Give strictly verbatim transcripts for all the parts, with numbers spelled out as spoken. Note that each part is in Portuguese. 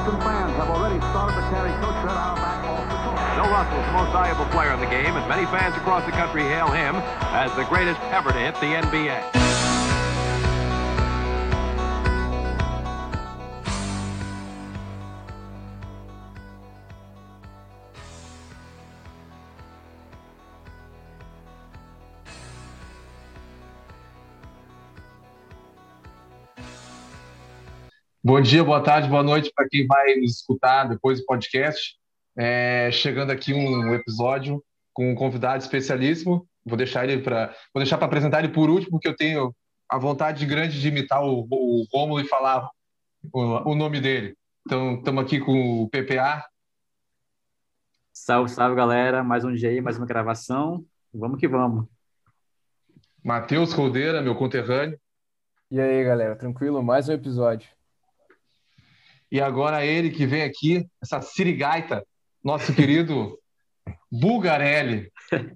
Boston fans have already started to carry Coach Red Auerbach off the court. Bill Russell is the most valuable player in the game, and many fans across the country hail him as the greatest ever to hit the N B A. Bom dia, boa tarde, boa noite para quem vai nos escutar depois do podcast. É, chegando aqui um episódio com um convidado especialíssimo. Vou deixar ele para vou deixar para apresentar ele por último, porque eu tenho a vontade grande de imitar o, o Rômulo e falar o, o nome dele. Então, estamos aqui com o P P A. Salve, salve, galera. Mais um dia aí, mais uma gravação. Vamos que vamos. Matheus Coldeira, meu conterrâneo. E aí, galera, tranquilo? Mais um episódio. E agora ele que vem aqui, essa sirigaita, nosso querido Bulgarelli.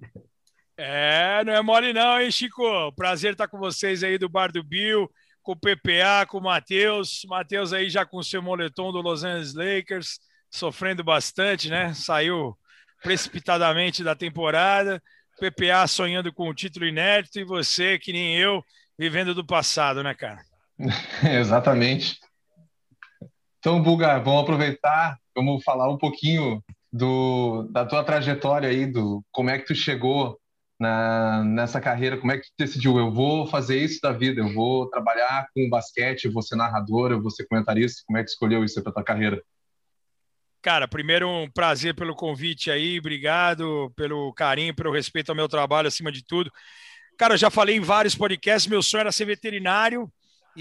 É, não é mole não, hein, Chico? Prazer estar com vocês aí do Bar do Bill, com o P P A, com o Matheus. Matheus aí já com o seu moletom do Los Angeles Lakers, sofrendo bastante, né? Saiu precipitadamente da temporada. P P A sonhando com o título inédito e você, que nem eu, vivendo do passado, né, cara? Exatamente. Então, Bulga, vamos aproveitar, vamos falar um pouquinho do, da tua trajetória aí, do como é que tu chegou na, nessa carreira, como é que tu decidiu, eu vou fazer isso da vida, eu vou trabalhar com basquete, eu vou ser narrador, eu vou ser comentarista, como é que escolheu isso para tua carreira? Cara, primeiro um prazer pelo convite aí, obrigado pelo carinho, pelo respeito ao meu trabalho acima de tudo. Cara, eu já falei em vários podcasts, meu sonho era ser veterinário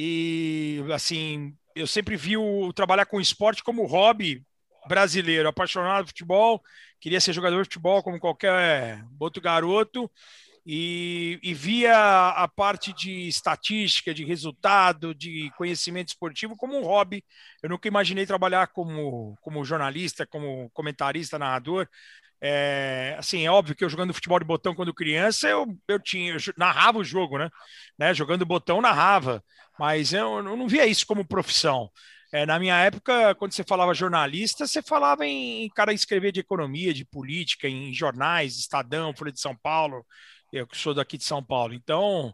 e, assim... Eu sempre vi o trabalhar com esporte como hobby brasileiro, apaixonado por futebol, queria ser jogador de futebol como qualquer outro garoto e, e via a parte de estatística, de resultado, de conhecimento esportivo como um hobby. Eu nunca imaginei trabalhar como, como jornalista, como comentarista, narrador. É, assim, é óbvio que eu jogando futebol de botão quando criança, eu, eu tinha, eu narrava o jogo, né? né? Jogando botão, narrava, mas eu, eu não via isso como profissão. É, na minha época, quando você falava jornalista, você falava em, em cara escrever de economia, de política, em jornais, Estadão, Folha de São Paulo, eu que sou daqui de São Paulo. Então,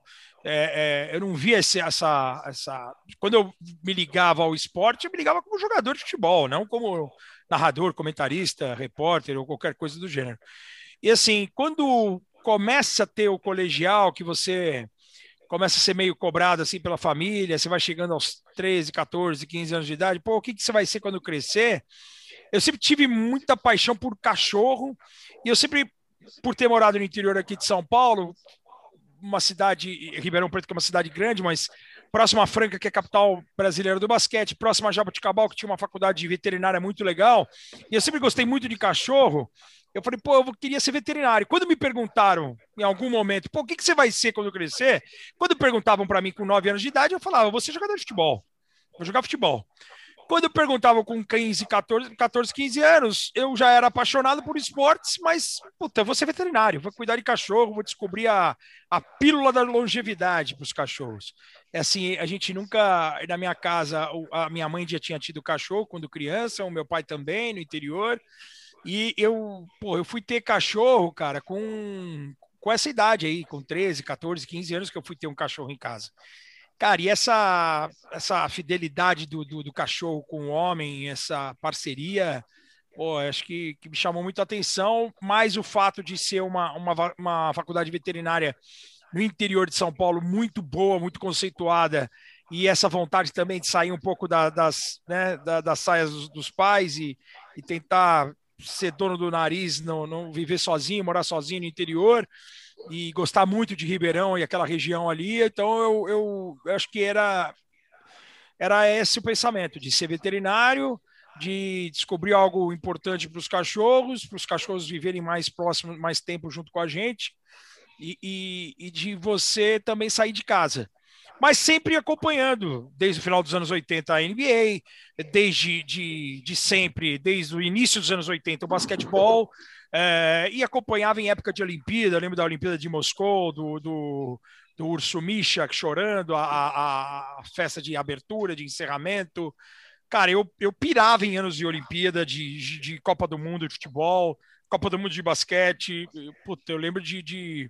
é, é, eu não via esse, essa, essa... Quando eu me ligava ao esporte, eu me ligava como jogador de futebol, não como narrador, comentarista, repórter ou qualquer coisa do gênero. E assim, quando começa a ter o colegial, que você começa a ser meio cobrado assim pela família, você vai chegando aos treze, quatorze, quinze anos de idade, pô, o que, que você vai ser quando crescer? Eu sempre tive muita paixão por cachorro e eu sempre, por ter morado no interior aqui de São Paulo, uma cidade, Ribeirão Preto, que é uma cidade grande, mas próxima a Franca, que é a capital brasileira do basquete, próxima a Jaboticabal, que tinha uma faculdade de veterinária muito legal, e eu sempre gostei muito de cachorro. Eu falei, pô, eu queria ser veterinário. Quando me perguntaram, em algum momento, pô, o que, que você vai ser quando crescer? Quando perguntavam para mim com nove anos de idade, eu falava, vou ser jogador de futebol, vou jogar futebol. Quando eu perguntava com quinze, quatorze, quinze anos, eu já era apaixonado por esportes, mas, puta, eu vou ser veterinário, vou cuidar de cachorro, vou descobrir a, a pílula da longevidade para os cachorros. É assim, a gente nunca, na minha casa, a minha mãe já tinha tido cachorro quando criança, o meu pai também, no interior, e eu, pô, eu fui ter cachorro, cara, com, com essa idade aí, com treze, quatorze, quinze anos que eu fui ter um cachorro em casa. Cara, e essa, essa fidelidade do, do, do cachorro com o homem, essa parceria, pô, acho que, que me chamou muito a atenção, mais o fato de ser uma, uma, uma faculdade veterinária no interior de São Paulo muito boa, muito conceituada, e essa vontade também de sair um pouco da, das, né, da, das saias dos, dos pais e, e tentar ser dono do nariz, não, não viver sozinho, morar sozinho no interior, e gostar muito de Ribeirão e aquela região ali, então eu, eu, eu acho que era, era esse o pensamento, de ser veterinário, de descobrir algo importante para os cachorros, para os cachorros viverem mais próximos, mais tempo junto com a gente, e, e, e de você também sair de casa. Mas sempre acompanhando, desde o final dos anos oitenta, a N B A, desde de, de sempre, desde o início dos anos oitenta, o basquetebol, é, e acompanhava em época de Olimpíada, eu lembro da Olimpíada de Moscou, do, do, do Urso Mishak chorando, a, a, a festa de abertura, de encerramento, Cara, eu, eu pirava em anos de Olimpíada, de, de, de Copa do Mundo de futebol, Copa do Mundo de basquete. Puta, eu lembro de, de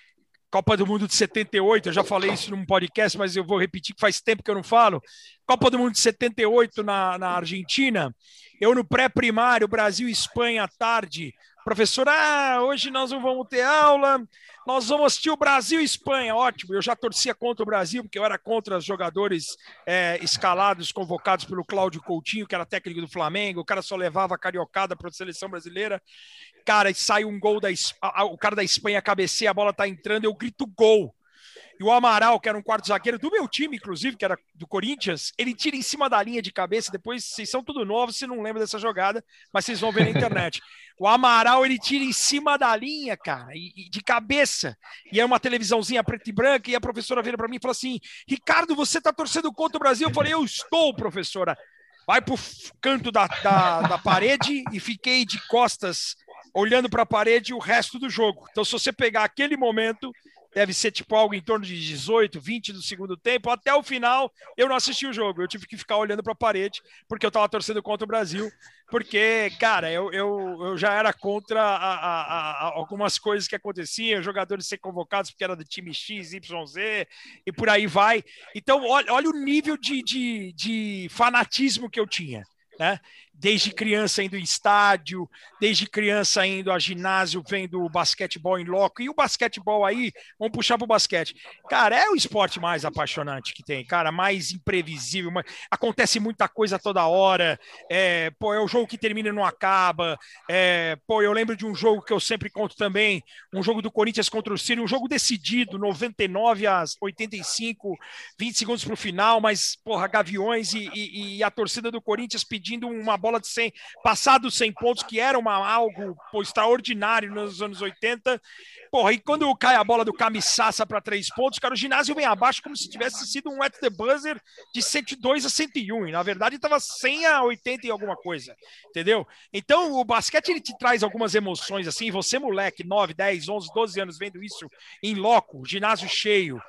Copa do Mundo de setenta e oito, eu já falei isso num podcast, mas eu vou repetir que faz tempo que eu não falo. Copa do Mundo de setenta e oito na, na Argentina, eu no pré-primário, Brasil e Espanha à tarde. Professor, ah, hoje nós não vamos ter aula, nós vamos assistir o Brasil e Espanha. Ótimo, eu já torcia contra o Brasil, porque eu era contra os jogadores é, escalados, convocados pelo Cláudio Coutinho, que era técnico do Flamengo, o cara só levava a cariocada para a seleção brasileira. Cara, e sai um gol, da o cara da Espanha cabeceia, a bola tá entrando, eu grito gol. E o Amaral, que era um quarto zagueiro do meu time, inclusive, que era do Corinthians, ele tira em cima da linha de cabeça. Depois, vocês são tudo novos, vocês não lembram dessa jogada, mas vocês vão ver na internet. O Amaral, ele tira em cima da linha, cara, e, e de cabeça. E é uma televisãozinha preta e branca, e a professora vira para mim e fala assim: Ricardo, você tá torcendo contra o Brasil? Eu falei: eu estou, professora. Vai pro canto da, da, da parede, e fiquei de costas olhando para a parede o resto do jogo. Então, se você pegar aquele momento, deve ser tipo algo em torno de dezoito, vinte do segundo tempo, até o final eu não assisti o jogo, eu tive que ficar olhando para a parede, porque eu estava torcendo contra o Brasil, porque, cara, eu, eu, eu já era contra a, a, a, algumas coisas que aconteciam, jogadores ser convocados porque era do time X, Y, Z, e por aí vai. Então, olha, olha o nível de, de, de fanatismo que eu tinha, né? Desde criança indo em estádio, desde criança indo a ginásio, vendo basquetebol em loco. E o basquetebol aí, vamos puxar pro basquete. Cara, é o esporte mais apaixonante que tem, cara, mais imprevisível. Mais... Acontece muita coisa toda hora. É, pô, é o jogo que termina e não acaba. É, pô, eu lembro de um jogo que eu sempre conto também, um jogo do Corinthians contra o Ciro, um jogo decidido, noventa e nove a oitenta e cinco, vinte segundos pro final, mas, porra, Gaviões e, e, e a torcida do Corinthians pedindo uma bola de cem, passados cem pontos, que era uma, algo pô, extraordinário nos anos oitenta. Porra, e quando cai a bola do Camissaça para três pontos, cara, o ginásio vem abaixo como se tivesse sido um at the buzzer de cento e dois a cento e um, e na verdade estava cem a oitenta e alguma coisa, entendeu? Então o basquete, ele te traz algumas emoções assim, você moleque, nove, dez, onze, doze anos vendo isso em loco, ginásio cheio,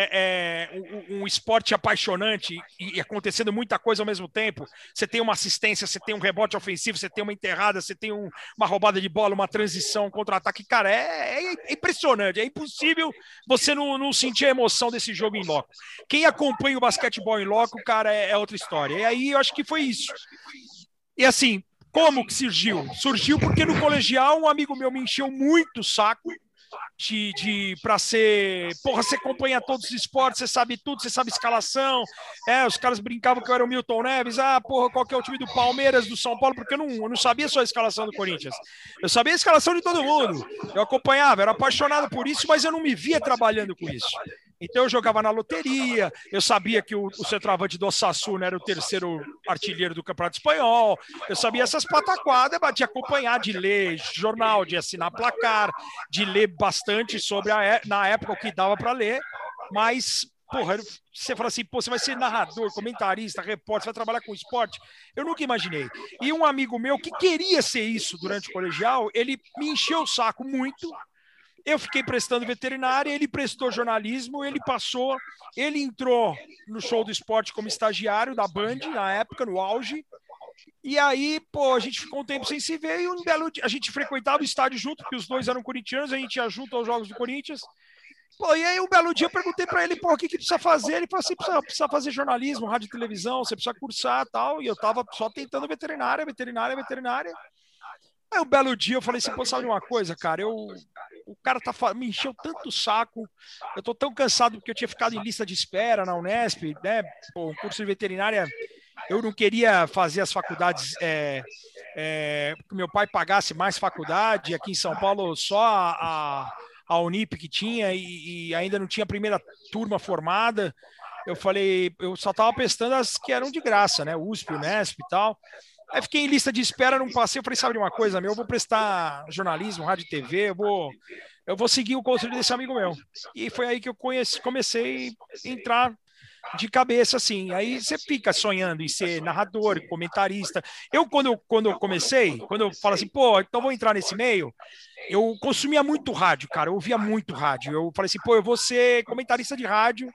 É, é um, um esporte apaixonante e, e acontecendo muita coisa ao mesmo tempo. Você tem uma assistência, você tem um rebote ofensivo, você tem uma enterrada, você tem um, uma roubada de bola, uma transição, um contra-ataque. Cara, é, é impressionante. É impossível você não, não sentir a emoção desse jogo em loco. Quem acompanha o basquetebol em loco, cara, é, é outra história. E aí eu acho que foi isso. E assim, como que surgiu? Surgiu porque no colegial um amigo meu me encheu muito o saco de, de para ser, porra, você acompanha todos os esportes, você sabe tudo, você sabe escalação, é, os caras brincavam que eu era o Milton Neves, ah, porra, qual que é o time do Palmeiras, do São Paulo, porque eu não, eu não sabia só a escalação do Corinthians, eu sabia a escalação de todo mundo, eu acompanhava, era apaixonado por isso, mas eu não me via trabalhando com isso. Então eu jogava na loteria, eu sabia que o, o centroavante do Osasuna era o terceiro artilheiro do Campeonato Espanhol, eu sabia essas pataquadas de acompanhar, de ler jornal, de assinar placar, de ler bastante sobre, a, na época, o que dava para ler, mas, porra, você fala assim, pô, você vai ser narrador, comentarista, repórter, você vai trabalhar com esporte? Eu nunca imaginei. E um amigo meu que queria ser isso durante o colegial, ele me encheu o saco muito. Eu fiquei prestando veterinária, ele prestou jornalismo, ele passou, ele entrou no Show do Esporte como estagiário da Band, na época, no auge. E aí, pô, a gente ficou um tempo sem se ver e um belo dia, a gente frequentava o estádio junto, porque os dois eram corintianos, a gente ia junto aos jogos do Corinthians. Pô, e aí um belo dia eu perguntei para ele, pô, o que que precisa fazer? Ele falou assim, precisa, precisa fazer jornalismo, rádio e televisão, você precisa cursar e tal. E eu tava só tentando veterinária, veterinária, veterinária. Aí um belo dia eu falei assim, pô, sabe uma coisa, cara, eu... o cara tá, me encheu tanto o saco, eu tô tão cansado porque eu tinha ficado em lista de espera na Unesp, né, pô, um curso de veterinária, eu não queria fazer as faculdades, é, é, que meu pai pagasse mais faculdade, aqui em São Paulo só a, a Unip que tinha e, e ainda não tinha a primeira turma formada, eu falei, eu só tava prestando as que eram de graça, né, U S P, Unesp e tal. Aí fiquei em lista de espera, não passei, eu falei, sabe de uma coisa, meu, eu vou prestar jornalismo, rádio e T V, eu vou, eu vou seguir o conselho desse amigo meu. E foi aí que eu conheci, comecei a entrar de cabeça, assim. Aí você fica sonhando em ser narrador, comentarista. Eu, quando, quando eu comecei, quando eu falo assim, pô, então vou entrar nesse meio, eu consumia muito rádio, cara, eu ouvia muito rádio. Eu falei assim, pô, eu vou ser comentarista de rádio.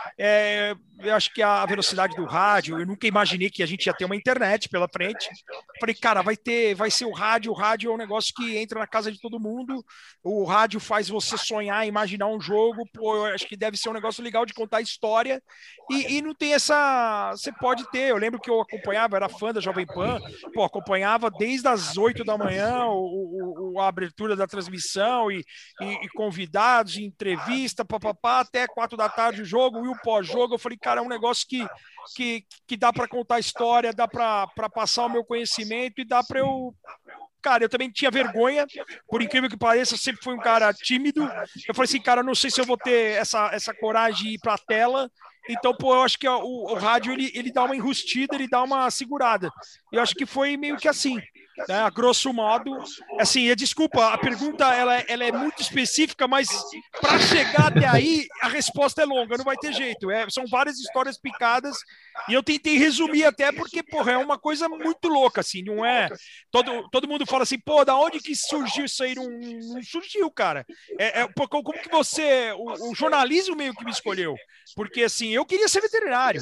É, eu acho que a velocidade do rádio, eu nunca imaginei que a gente ia ter uma internet pela frente. Falei, cara, vai ter, vai ser o rádio. O rádio é um negócio que entra na casa de todo mundo. O rádio faz você sonhar, imaginar um jogo. Pô, eu acho que deve ser um negócio legal de contar história. E, e não tem essa. Você pode ter. Eu lembro que eu acompanhava, era fã da Jovem Pan. Pô, acompanhava desde as oito da manhã o, o, a abertura da transmissão e, e, e convidados, e entrevista, papapá, até quatro da tarde o jogo e o pós-jogo. Eu falei, cara, é um negócio que, que, que dá para contar história, dá para passar o meu conhecimento e dá para eu. Cara, eu também tinha vergonha, por incrível que pareça, eu sempre fui um cara tímido. Eu falei assim, cara, não sei se eu vou ter essa, essa coragem de ir para a tela. Então, pô, eu acho que o, o rádio, ele, ele dá uma enrustida, ele dá uma segurada. Eu acho que foi meio que assim, né? A grosso modo. Assim, desculpa, a pergunta ela, ela é muito específica, mas para chegar até aí, a resposta é longa, não vai ter jeito. É, são várias histórias picadas e eu tentei resumir até porque, porra, é uma coisa muito louca, assim, não é? Todo, todo mundo fala assim, pô, da onde que surgiu isso aí? Não, não surgiu, cara. É, é, pô, como que você... O, o jornalismo meio que me escolheu. Porque, assim, eu queria ser veterinário.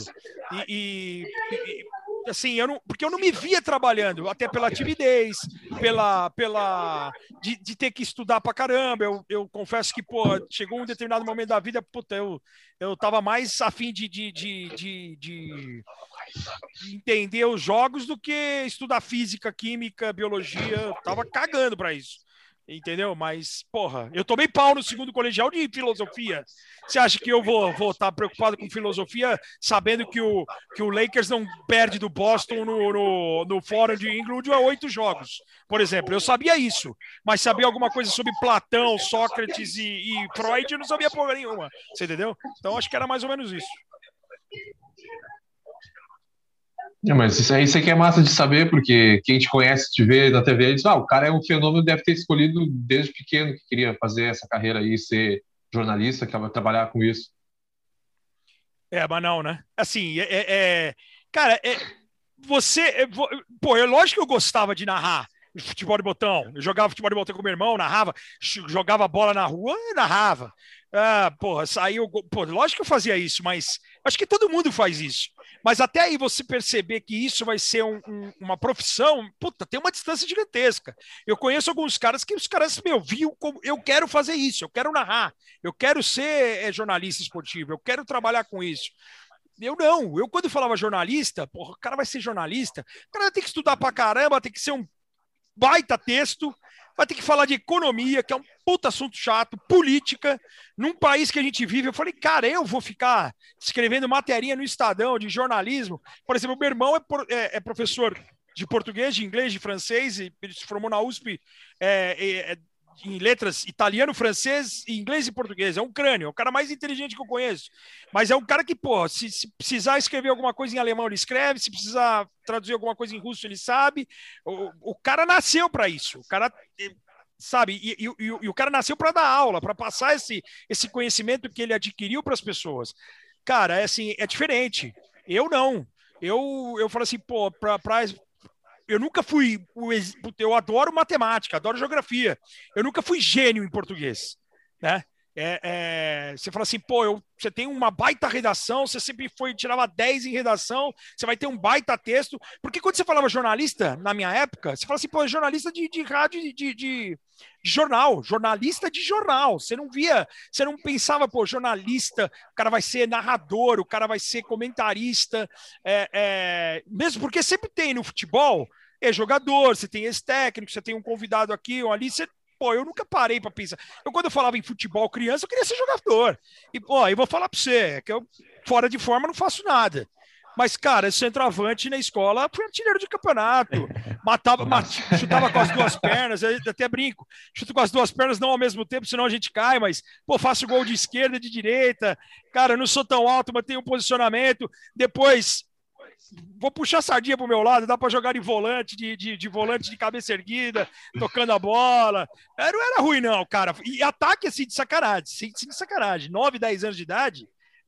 E, e, e assim, eu não, porque eu não me via trabalhando, até pela timidez, pela, pela de, de ter que estudar pra caramba. Eu, eu confesso que, pô, chegou um determinado momento da vida, puta, eu, eu tava mais afim de, de, de, de, de entender os jogos do que estudar física, química, biologia. Eu tava cagando pra isso. Entendeu? Mas, porra, eu tomei pau no segundo colegial de filosofia. Você acha que eu vou vou estar preocupado com filosofia sabendo que o, que o Lakers não perde do Boston no, no, no Fórum de Inglewood a oito jogos, por exemplo? Eu sabia isso, mas sabia alguma coisa sobre Platão, Sócrates e, e Freud, eu não sabia porra nenhuma. Você entendeu? Então, acho que era mais ou menos isso. É, mas isso aí, isso aqui é massa de saber, porque quem te conhece, te vê na T V, diz, ah, o cara é um fenômeno, deve ter escolhido desde pequeno que queria fazer essa carreira aí, ser jornalista, que vai trabalhar com isso. É, mas não, né? Assim, é... é é... Cara, é... você... É... Pô, é lógico que eu gostava de narrar futebol de botão. Eu jogava futebol de botão com meu irmão, narrava, jogava bola na rua e narrava. Ah, porra, saiu... Pô, lógico que eu fazia isso, mas acho que todo mundo faz isso. Mas até aí você perceber que isso vai ser um, um, uma profissão, puta, tem uma distância gigantesca. Eu conheço alguns caras que os caras, meu, viu como eu quero fazer isso, eu quero narrar, eu quero ser é, jornalista esportivo, eu quero trabalhar com isso. Eu não, eu quando falava jornalista, porra, o cara vai ser jornalista, o cara vai ter que estudar pra caramba, tem que ser um baita texto, vai ter que falar de economia, que é um puta assunto chato, política, num país que a gente vive. Eu falei, cara, eu vou ficar escrevendo materinha no Estadão de jornalismo. Por exemplo, meu irmão é, é, é professor de português, de inglês, de francês, e ele se formou na U S P é, é, em letras italiano, francês, inglês e português. É um crânio, é o cara mais inteligente que eu conheço. Mas é um cara que, pô, se, se precisar escrever alguma coisa em alemão, ele escreve. Se precisar traduzir alguma coisa em russo, ele sabe. O, o cara nasceu para isso. O cara, sabe, e, e, e, e o cara nasceu para dar aula, para passar esse, esse conhecimento que ele adquiriu para as pessoas. Cara, é assim, é diferente. Eu não. Eu, eu falo assim, pô, para... Eu nunca fui... Eu adoro matemática, adoro geografia. Eu nunca fui gênio em português, né? É, é, você fala assim, pô, eu, você tem uma baita redação, você sempre foi, tirava dez em redação, você vai ter um baita texto. Porque quando você falava jornalista, na minha época, você fala assim, pô, jornalista de, de rádio, de, de, de jornal, jornalista de jornal. Você não via, você não pensava, pô, jornalista, o cara vai ser narrador, o cara vai ser comentarista. É, é, mesmo porque sempre tem no futebol, é jogador, você tem esse técnico, você tem um convidado aqui ou ali, você... Pô, eu nunca parei para pensar. Eu, quando eu falava em futebol criança, eu queria ser jogador. E, pô, eu vou falar para você, que eu, fora de forma, não faço nada. Mas, cara, centroavante na escola, fui artilheiro de campeonato. Matava, mat, chutava com as duas pernas, eu até brinco. Chuto com as duas pernas, não ao mesmo tempo, senão a gente cai, mas, pô, faço gol de esquerda, de direita. Cara, eu não sou tão alto, mas tenho um posicionamento. Depois... Vou puxar a sardinha pro meu lado, dá para jogar de volante, de, de, de volante de cabeça erguida, tocando a bola. Não era ruim, não, cara. E ataque assim de sacanagem, assim, de sacanagem. nove, dez anos de idade,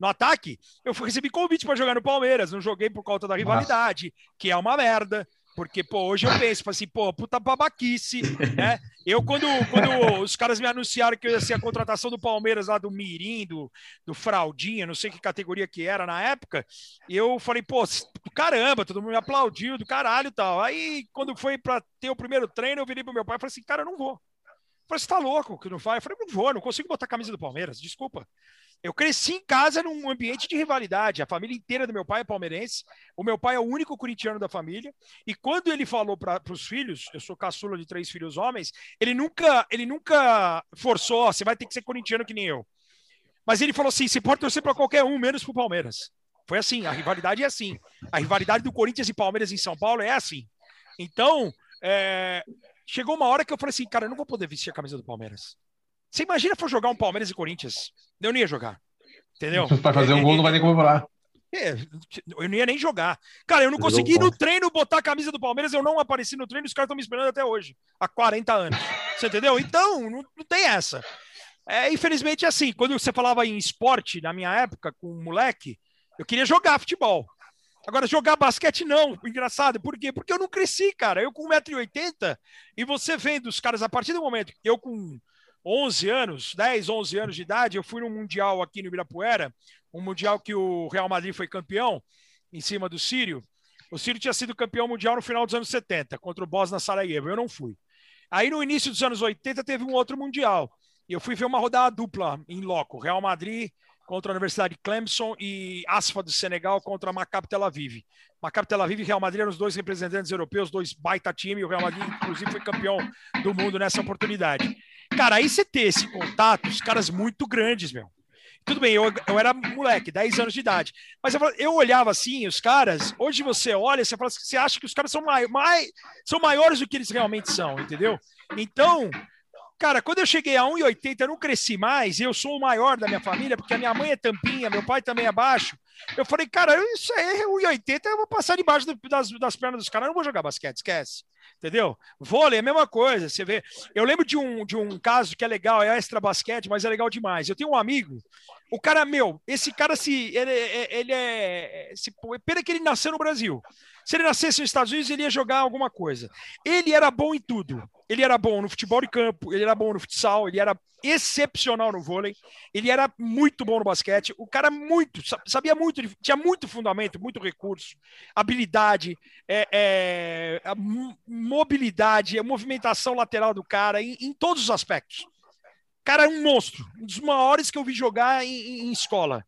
no ataque, eu recebi convite para jogar no Palmeiras, não joguei por conta da rivalidade, Nossa. que é uma merda. Porque, pô, hoje eu penso, assim, pô, puta babaquice, né? Eu, quando, quando os caras me anunciaram que eu ia ser a contratação do Palmeiras lá do Mirim, do, do Fraldinha, não sei que categoria que era na época, eu falei, pô, caramba, todo mundo me aplaudiu, do caralho e tal. Aí, quando foi pra ter o primeiro treino, eu virei pro meu pai e falei assim, cara, eu não vou. Eu falei, você tá louco que não vai? Eu falei, não vou, não consigo botar a camisa do Palmeiras, desculpa. Eu cresci em casa num ambiente de rivalidade. A família inteira do meu pai é palmeirense. O meu pai é o único corintiano da família. E quando ele falou para os filhos, eu sou caçula de três filhos homens, ele nunca, ele nunca forçou, você vai ter que ser corintiano que nem eu. Mas ele falou assim, você pode torcer para qualquer um, menos para o Palmeiras. Foi assim, a rivalidade é assim. A rivalidade do Corinthians e Palmeiras em São Paulo é assim. Então, é... chegou uma hora que eu falei assim, cara, eu não vou poder vestir a camisa do Palmeiras. Você imagina for jogar um Palmeiras e Corinthians? Eu não ia jogar. Entendeu? Vai fazer um gol, não vai nem comemorar. É, eu não ia nem jogar. Cara, eu não consegui ir no treino botar a camisa do Palmeiras, eu não apareci no treino, os caras estão me esperando até hoje, há quarenta anos. Você entendeu? Então, não, não tem essa. É, infelizmente, assim, quando você falava em esporte, na minha época, com um moleque, eu queria jogar futebol. Agora, jogar basquete, não. Engraçado. Por quê? Porque eu não cresci, cara. Eu com um metro e oitenta, e você vendo os caras, a partir do momento, eu com onze anos, dez, onze anos de idade, eu fui num Mundial aqui no Ibirapuera, um Mundial que o Real Madrid foi campeão, em cima do Sírio. O Sírio tinha sido campeão mundial no final dos anos setenta, contra o Bosna Sarajevo, eu não fui. Aí no início dos anos oitenta teve um outro Mundial, e eu fui ver uma rodada dupla em loco, Real Madrid contra a Universidade de Clemson e Asfa do Senegal contra a Maccabi Tel Aviv. Maccabi Tel Aviv e Real Madrid eram os dois representantes europeus, dois baita time, e o Real Madrid, inclusive, foi campeão do mundo nessa oportunidade. Cara, aí você ter esse contato, os caras muito grandes, meu. Tudo bem, eu, eu era moleque, dez anos de idade, mas eu, eu olhava assim, os caras, hoje você olha, você, fala, você acha que os caras são, mai, mai, são maiores do que eles realmente são, entendeu? Então, cara, quando eu cheguei a um e oitenta, eu não cresci mais, eu sou o maior da minha família, porque a minha mãe é tampinha, meu pai também é baixo. Eu falei, cara, isso aí, um e oitenta, eu vou passar debaixo do, das, das pernas dos caras, eu não vou jogar basquete, esquece. Entendeu? Vôlei é a mesma coisa, você vê. Eu lembro de um, de um caso que é legal, é extra basquete, mas é legal demais. Eu tenho um amigo, o cara, meu, esse cara, se ele, ele é. Se, pena que ele nasceu no Brasil. Se ele nascesse nos Estados Unidos, ele ia jogar alguma coisa. Ele era bom em tudo. Ele era bom no futebol de campo, ele era bom no futsal, ele era excepcional no vôlei, ele era muito bom no basquete. O cara muito, sabia muito, tinha muito fundamento, muito recurso, habilidade, é, é, a mobilidade, a movimentação lateral do cara, em, em todos os aspectos. O cara é um monstro, um dos maiores que eu vi jogar em, em escola.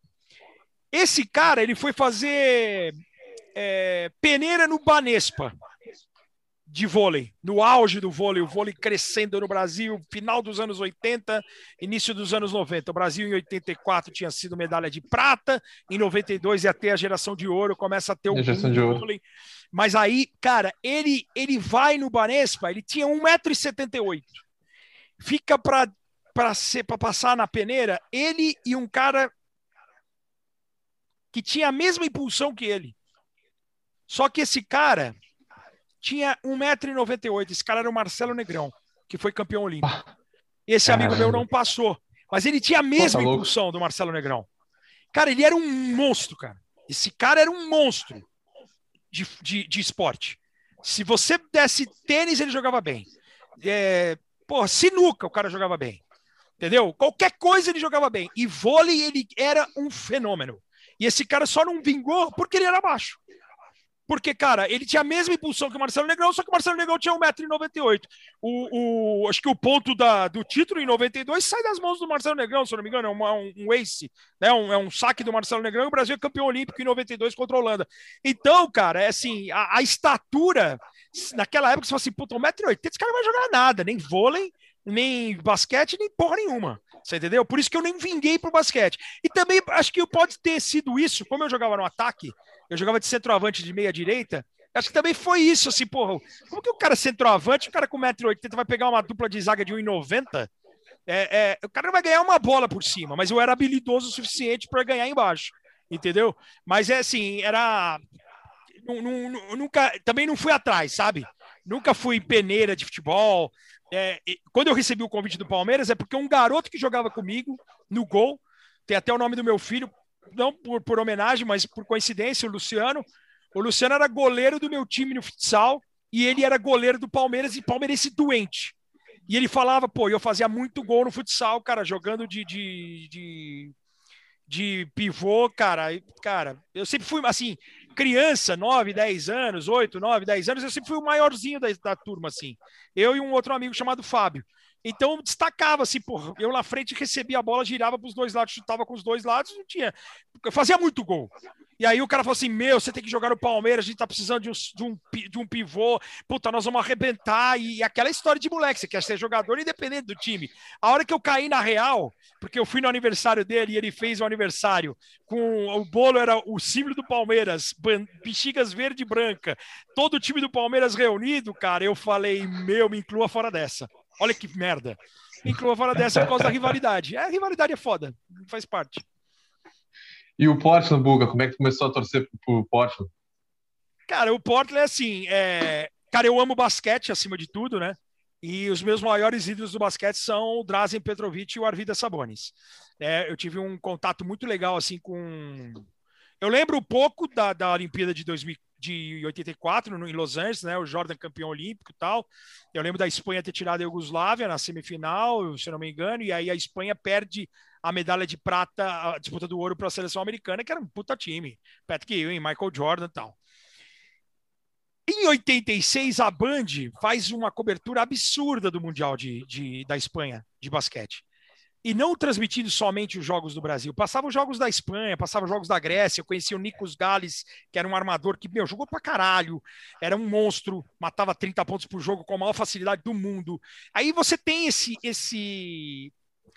Esse cara, ele foi fazer é, peneira no Banespa, de vôlei, no auge do vôlei, o vôlei crescendo no Brasil, final dos anos oitenta, início dos anos noventa. O Brasil em oitenta e quatro tinha sido medalha de prata, em noventa e dois ia ter a geração de ouro, começa a ter o geração de ouro. Vôlei. Mas aí, cara, ele, ele vai no Banespa, ele tinha um metro e setenta e oito. Fica para para passar na peneira, ele e um cara que tinha a mesma impulsão que ele. Só que esse cara tinha um metro e noventa e oito. Esse cara era o Marcelo Negrão, que foi campeão olímpico. Esse amigo Caramba. meu não passou. Mas ele tinha a mesma Pô, tá impulsão louco. do Marcelo Negrão. Cara, ele era um monstro, cara. Esse cara era um monstro de, de, de esporte. Se você desse tênis, ele jogava bem. É, porra, sinuca, o cara jogava bem. Entendeu? Qualquer coisa ele jogava bem. E vôlei, ele era um fenômeno. E esse cara só não vingou porque ele era baixo. Porque, cara, ele tinha a mesma impulsão que o Marcelo Negrão, só que o Marcelo Negrão tinha um metro e noventa e oito. O, o, acho que o ponto da, do título em noventa e dois sai das mãos do Marcelo Negrão, se eu não me engano, é uma, um, um ace, né? um, é um saque do Marcelo Negrão, e o Brasil é campeão olímpico em noventa e dois contra a Holanda. Então, cara, é assim, a, a estatura, naquela época, você fala assim, puta, um metro e oitenta, esse cara não vai jogar nada, nem vôlei, nem basquete, nem porra nenhuma. Você entendeu? Por isso que eu nem vinguei pro basquete. E também acho que pode ter sido isso, como eu jogava no ataque, eu jogava de centroavante de meia direita, acho que também foi isso, assim, porra, como que o cara centroavante, o cara com um metro e oitenta vai pegar uma dupla de zaga de um e noventa? É, é, o cara não vai ganhar uma bola por cima, mas eu era habilidoso o suficiente para ganhar embaixo, entendeu? Mas é assim, era... Nunca, também não fui atrás, sabe? Nunca fui peneira de futebol. É, quando eu recebi o convite do Palmeiras, é porque um garoto que jogava comigo no gol, tem até o nome do meu filho, não por, por homenagem, mas por coincidência, o Luciano. O Luciano era goleiro do meu time no futsal e ele era goleiro do Palmeiras e palmeirense doente. E ele falava, pô, eu fazia muito gol no futsal, cara, jogando de, de, de, de pivô, cara. Cara, eu sempre fui, assim, criança, nove, dez anos, oito, nove, dez anos, eu sempre fui o maiorzinho da, da turma, assim. Eu e um outro amigo chamado Fábio. Então, destacava, assim, porra, eu na frente recebia a bola, girava para os dois lados, chutava com os dois lados, não tinha. Eu fazia muito gol. E aí o cara falou assim, meu, você tem que jogar no Palmeiras, a gente tá precisando de um, de um, de um pivô, puta, nós vamos arrebentar. E aquela história de moleque, você quer ser jogador independente do time. A hora que eu caí na real, porque eu fui no aniversário dele e ele fez o aniversário, com o bolo era o símbolo do Palmeiras, bexigas verde e branca, todo o time do Palmeiras reunido, cara, eu falei, meu, me inclua fora dessa. Olha que merda. Me inclua fora dessa por causa da rivalidade. É, a rivalidade é foda, faz parte. E o Portland, Buga, como é que começou a torcer pro Portland? Cara, o Portland é assim, é... cara, eu amo basquete acima de tudo, né? E os meus maiores ídolos do basquete são o Drazen Petrovic e o Arvydas Sabonis. É, eu tive um contato muito legal, assim, com... Eu lembro um pouco da, da Olimpíada de dois mil de oitenta e quatro no, em Los Angeles, né? O Jordan campeão olímpico e tal. Eu lembro da Espanha ter tirado a Iugoslávia na semifinal, se eu não me engano, e aí a Espanha perde a medalha de prata, a disputa do ouro para a seleção americana, que era um puta time. Patrick Ewing, Michael Jordan e tal. Em oitenta e seis, a Band faz uma cobertura absurda do Mundial de, de, da Espanha de basquete. E não transmitindo somente os jogos do Brasil. Passava os jogos da Espanha, passava os jogos da Grécia. Eu conhecia o Nikos Gales, que era um armador que, meu, jogou pra caralho. Era um monstro, matava trinta pontos por jogo com a maior facilidade do mundo. Aí você tem esse, esse,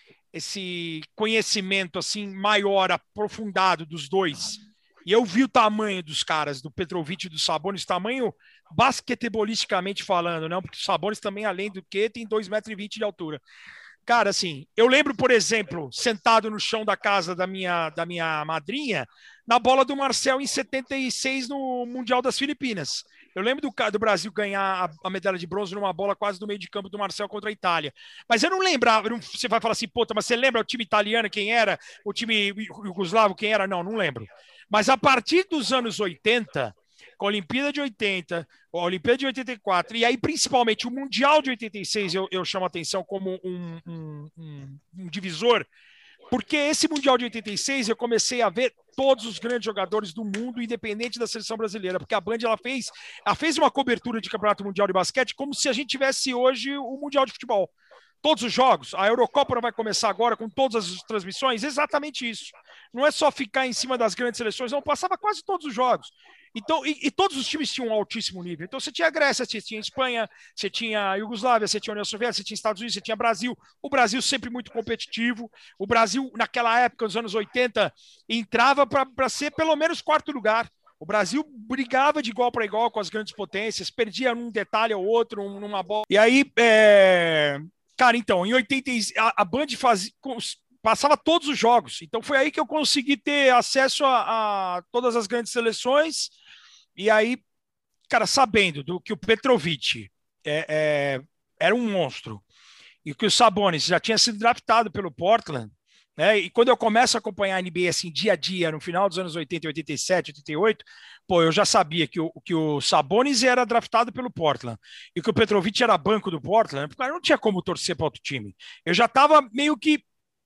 esse conhecimento assim maior, aprofundado dos dois. E eu vi o tamanho dos caras, do Petrovic e do Sabonis, tamanho basquetebolisticamente falando, não? Porque o Sabonis também, além do que, tem dois metros e vinte de altura. Cara, assim, eu lembro, por exemplo, sentado no chão da casa da minha, da minha madrinha, na bola do Marcel em setenta e seis no Mundial das Filipinas. Eu lembro do, do Brasil ganhar a, a medalha de bronze numa bola quase no meio de campo do Marcel contra a Itália. Mas eu não lembrava, não, você vai falar assim, puta, mas você lembra o time italiano quem era? O time iugoslavo quem era? Não, não lembro. Mas a partir dos anos oitenta... com a Olimpíada de oitenta, a Olimpíada de oitenta e quatro, e aí principalmente o Mundial de oitenta e seis eu, eu chamo a atenção como um, um, um, um divisor, porque esse Mundial de oitenta e seis eu comecei a ver todos os grandes jogadores do mundo, independente da seleção brasileira, porque a Band ela fez, ela fez uma cobertura de Campeonato Mundial de Basquete como se a gente tivesse hoje o Mundial de Futebol. Todos os jogos, a Eurocopa não vai começar agora com todas as transmissões, exatamente isso. Não é só ficar em cima das grandes seleções, não, passava quase todos os jogos. Então, e, e todos os times tinham um altíssimo nível. Então, você tinha a Grécia, você tinha a Espanha, você tinha a Iugoslávia, você tinha a União Soviética, você tinha Estados Unidos, você tinha Brasil. O Brasil sempre muito competitivo. O Brasil, naquela época, nos anos oitenta, entrava para ser pelo menos quarto lugar. O Brasil brigava de igual para igual com as grandes potências, perdia um detalhe ou outro, numa bola. E aí, é... cara, então, em oitenta, a, a Band fazia... passava todos os jogos. Então foi aí que eu consegui ter acesso a, a todas as grandes seleções. E aí, cara, sabendo do que o Petrovic é, é, era um monstro e que o Sabonis já tinha sido draftado pelo Portland, né? E quando eu começo a acompanhar a N B A assim, dia a dia, no final dos anos oitenta, oitenta e sete, oitenta e oito, pô, eu já sabia que o, que o Sabonis era draftado pelo Portland e que o Petrovic era banco do Portland, porque não tinha como torcer para outro time. Eu já estava meio que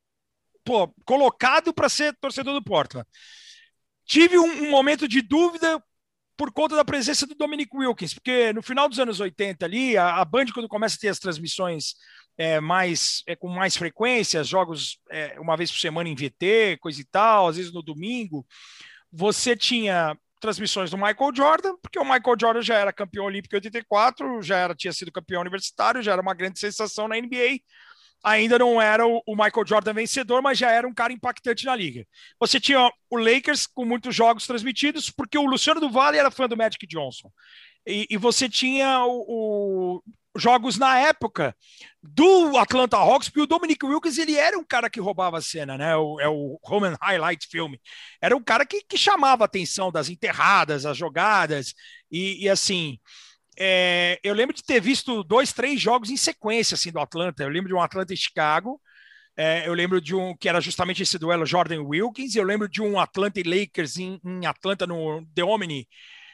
pô, colocado para ser torcedor do Portland. Tive um, um momento de dúvida por conta da presença do Dominic Wilkins, porque no final dos anos oitenta ali, a, a Band, quando começa a ter as transmissões é, mais, é, com mais frequência, jogos é, uma vez por semana em V T, coisa e tal, às vezes no domingo, você tinha transmissões do Michael Jordan, porque o Michael Jordan já era campeão olímpico em oitenta e quatro, já era, tinha sido campeão universitário, já era uma grande sensação na N B A. Ainda não era o Michael Jordan vencedor, mas já era um cara impactante na liga. Você tinha o Lakers com muitos jogos transmitidos, porque o Luciano do Vale era fã do Magic Johnson. E, e você tinha o, o, jogos na época do Atlanta Hawks, porque o Dominic Wilkins ele era um cara que roubava a cena, né? O, é o Roman Highlight Film. Era um cara que, que chamava a atenção das enterradas, as jogadas, e, e assim... É, eu lembro de ter visto dois, três jogos em sequência assim, do Atlanta. Eu lembro de um Atlanta e Chicago, É, eu lembro de um que era justamente esse duelo Jordan Wilkins, e eu lembro de um Atlanta e Lakers em, em Atlanta no The Omni,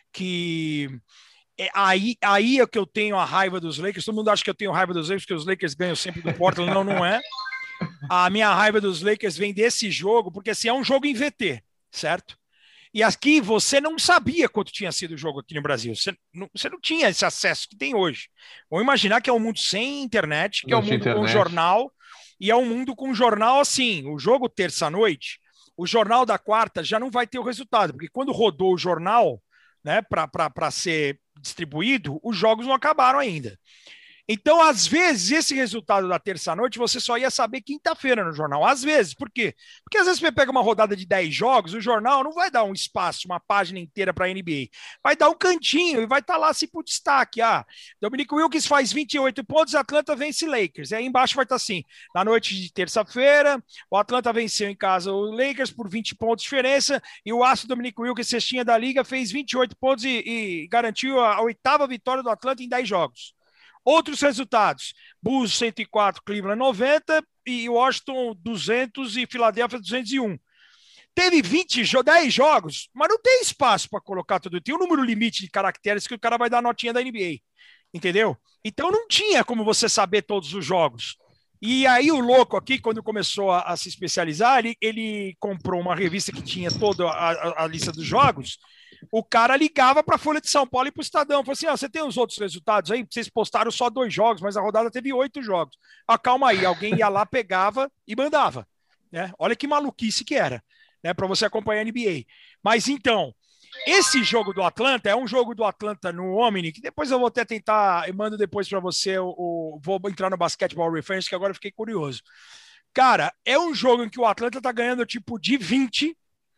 que é aí, aí é que eu tenho a raiva dos Lakers. Todo mundo acha que eu tenho raiva dos Lakers porque os Lakers ganham sempre do Portland. Não, não é. A minha raiva dos Lakers vem desse jogo, porque assim, é um jogo em V T, certo? E aqui você não sabia quanto tinha sido o jogo aqui no Brasil. Você não, você não tinha esse acesso que tem hoje. Vamos imaginar que é um mundo sem internet, que Não é um tinha mundo com internet. jornal, e é um mundo com jornal assim. O jogo terça-noite, o jornal da quarta já não vai ter o resultado, porque quando rodou o jornal, né, para ser distribuído, os jogos não acabaram ainda. Então, às vezes, esse resultado da terça-noite você só ia saber quinta-feira no jornal. Às vezes. Por quê? Porque às vezes você pega uma rodada de dez jogos, o jornal não vai dar um espaço, uma página inteira para a N B A. Vai dar um cantinho e vai estar lá assim por destaque. Ah, Dominique Wilkins faz vinte e oito pontos, Atlanta vence Lakers. E aí embaixo vai estar assim, na noite de terça-feira, o Atlanta venceu em casa o Lakers por vinte pontos de diferença, e o astro Dominique Wilkins, cestinha da liga, fez vinte e oito pontos e, e garantiu a, a oitava vitória do Atlanta em dez jogos. Outros resultados: Bulls cento e quatro, Cleveland noventa, e Washington duzentos e Filadélfia duzentos e um. Teve vinte, dez jogos, mas não tem espaço para colocar tudo. Tem um número limite de caracteres que o cara vai dar a notinha da N B A. Entendeu? Então não tinha como você saber todos os jogos. E aí o louco aqui, quando começou a, a se especializar, ele, ele comprou uma revista que tinha toda a, a, a lista dos jogos. O cara ligava para a Folha de São Paulo e para o Estadão. Falou assim, ah, você tem os outros resultados aí? Vocês postaram só dois jogos, mas a rodada teve oito jogos. Ah, calma aí, alguém ia lá, pegava e mandava. Né? Olha que maluquice que era, né, para você acompanhar a N B A. Mas então, esse jogo do Atlanta é um jogo do Atlanta no Omni, que depois eu vou até tentar, eu mando depois para você, o, o, vou entrar no Basketball Reference, que agora eu fiquei curioso. Cara, é um jogo em que o Atlanta tá ganhando tipo de vinte,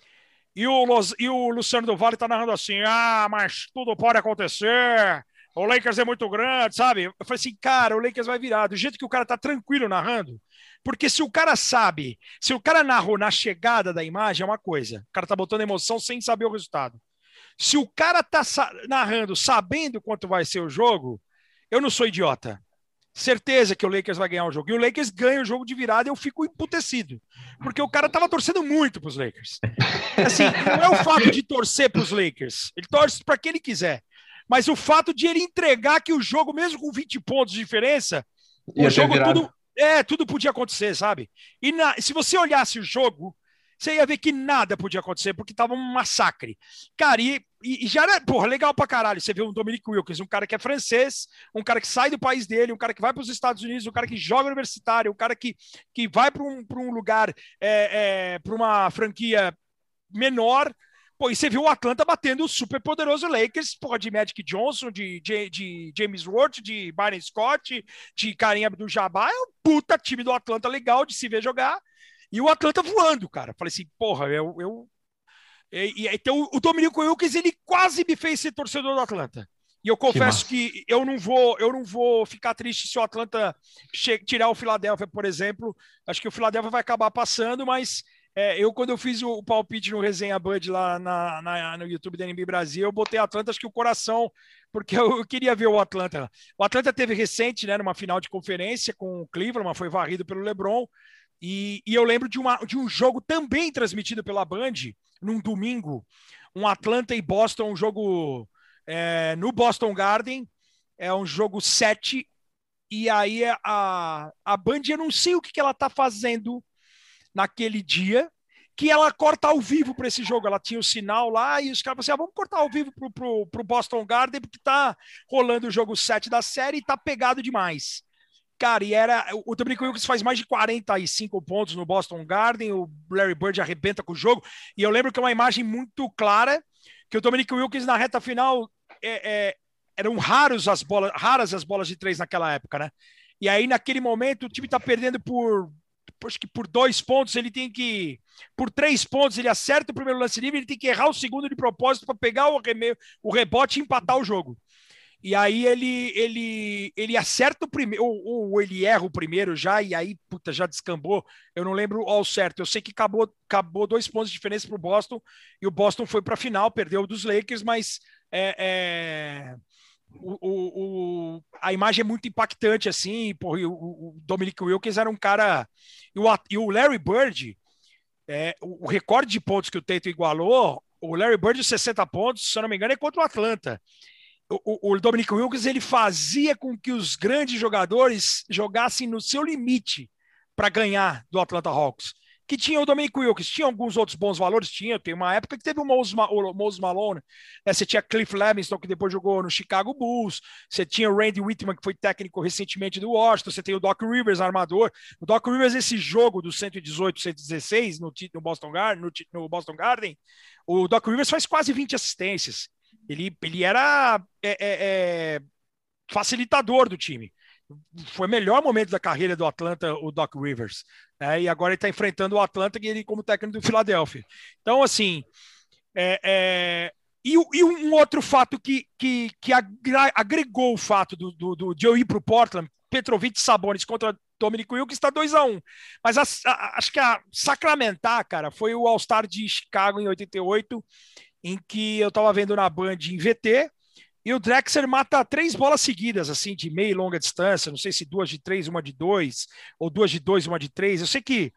e o, Los, e o Luciano do Vale tá narrando assim, ah, mas tudo pode acontecer, o Lakers é muito grande, sabe? Eu falei assim, cara, o Lakers vai virar, do jeito que o cara tá tranquilo narrando, porque se o cara sabe, se o cara narrou na chegada da imagem, é uma coisa, o cara tá botando emoção sem saber o resultado. Se o cara tá sa- narrando sabendo quanto vai ser o jogo, eu não sou idiota. Certeza que o Lakers vai ganhar o jogo. E o Lakers ganha o jogo de virada e eu fico emputecido. Porque o cara tava torcendo muito pros Lakers. Assim, não é o fato de torcer pros Lakers. Ele torce para quem ele quiser. Mas o fato de ele entregar que o jogo, mesmo com vinte pontos de diferença, o Ia ter jogo virado. tudo, é, tudo podia acontecer, sabe? E na- se você olhasse o jogo, você ia ver que nada podia acontecer, porque tava um massacre. Cara, e, e- e já era, porra, legal pra caralho. Você vê um Dominique Wilkins, um cara que é francês, um cara que sai do país dele, um cara que vai para os Estados Unidos, um cara que joga universitário, um cara que, que vai para um, pra um lugar, é, é, para uma franquia menor. Pô, e você viu o Atlanta batendo o super poderoso Lakers, porra, de Magic Johnson, de, de, de James Worth, de Byron Scott, de Kareem Abdul-Jabbar. É um puta time do Atlanta legal de se ver jogar. E o Atlanta voando, cara. Falei assim, porra, eu. eu... E, e, então, o Dominique Wilkins, ele quase me fez ser torcedor do Atlanta. E eu confesso que, que eu não vou, eu não vou ficar triste se o Atlanta che- tirar o Philadelphia, por exemplo. Acho que o Philadelphia vai acabar passando, mas é, eu, quando eu fiz o, o palpite no Resenha Bud lá na, na, no YouTube da N B A Brasil, eu botei Atlanta, acho que o coração, porque eu, eu queria ver o Atlanta. O Atlanta teve recente, né, numa final de conferência com o Cleveland, mas foi varrido pelo LeBron. E, e eu lembro de, uma, de um jogo também transmitido pela Band, num domingo, um Atlanta e Boston, um jogo é, no Boston Garden, é um jogo sete, e aí a, a Band, eu não sei o que, que ela tá fazendo naquele dia, que ela corta ao vivo para esse jogo. Ela tinha o sinal lá e os caras falaram assim, ah, vamos cortar ao vivo pro, pro, pro Boston Garden, porque tá rolando o jogo sete da série e tá pegado demais. Cara, e era. O Dominique Wilkins faz mais de quarenta e cinco pontos no Boston Garden, o Larry Bird arrebenta com o jogo, e eu lembro que é uma imagem muito clara, que o Dominique Wilkins na reta final é, é, eram raros as bolas, raras as bolas de três naquela época, né? E aí, naquele momento, o time tá perdendo por. Acho que por dois pontos ele tem que. Por três pontos, ele acerta o primeiro lance livre, ele tem que errar o segundo de propósito para pegar o, reme, o rebote e empatar o jogo. E aí ele, ele, ele acerta o primeiro, ou, ou ele erra o primeiro já, e aí, puta, já descambou. Eu não lembro ao certo. Eu sei que acabou, acabou dois pontos de diferença para o Boston, e o Boston foi para a final, perdeu dos Lakers, mas é, é, o, o, o, a imagem é muito impactante, assim. Porra, o, o Dominique Wilkins era um cara. o, e o Larry Bird, é, o, o recorde de pontos que o Tatum igualou, o Larry Bird, sessenta pontos, se eu não me engano, é contra o Atlanta. O, o, o Dominic Wilkins, ele fazia com que os grandes jogadores jogassem no seu limite para ganhar do Atlanta Hawks. Que tinha o Dominic Wilkins, tinha alguns outros bons valores, tinha, tem uma época que teve o Moses, Ma o Moses Malone, né? Você tinha Cliff Levingston, que depois jogou no Chicago Bulls, você tinha o Randy Whitman, que foi técnico recentemente do Washington, você tem o Doc Rivers, armador. O Doc Rivers, esse jogo do cento e dezoito, cento e dezesseis no, no, Boston, Garden, no, no Boston Garden, o Doc Rivers faz quase vinte assistências. Ele, ele era é, é, é, facilitador do time. Foi o melhor momento da carreira do Atlanta, o Doc Rivers, né? E agora ele está enfrentando o Atlanta e ele como técnico do Philadelphia. Então, assim, é, é... E, e um outro fato que, que, que agregou o fato do, do, do, de eu ir para o Portland, Petrovic e Sabonis contra Dominic Wilkins, está dois a um. Mas a, a, acho que a sacramentar, cara, foi o All-Star de Chicago em oitenta e oito, em que eu estava vendo na Band em V T, e o Drexler mata três bolas seguidas, assim, de meia e longa distância. Não sei se duas de três, uma de dois, ou duas de dois, uma de três. Eu sei que,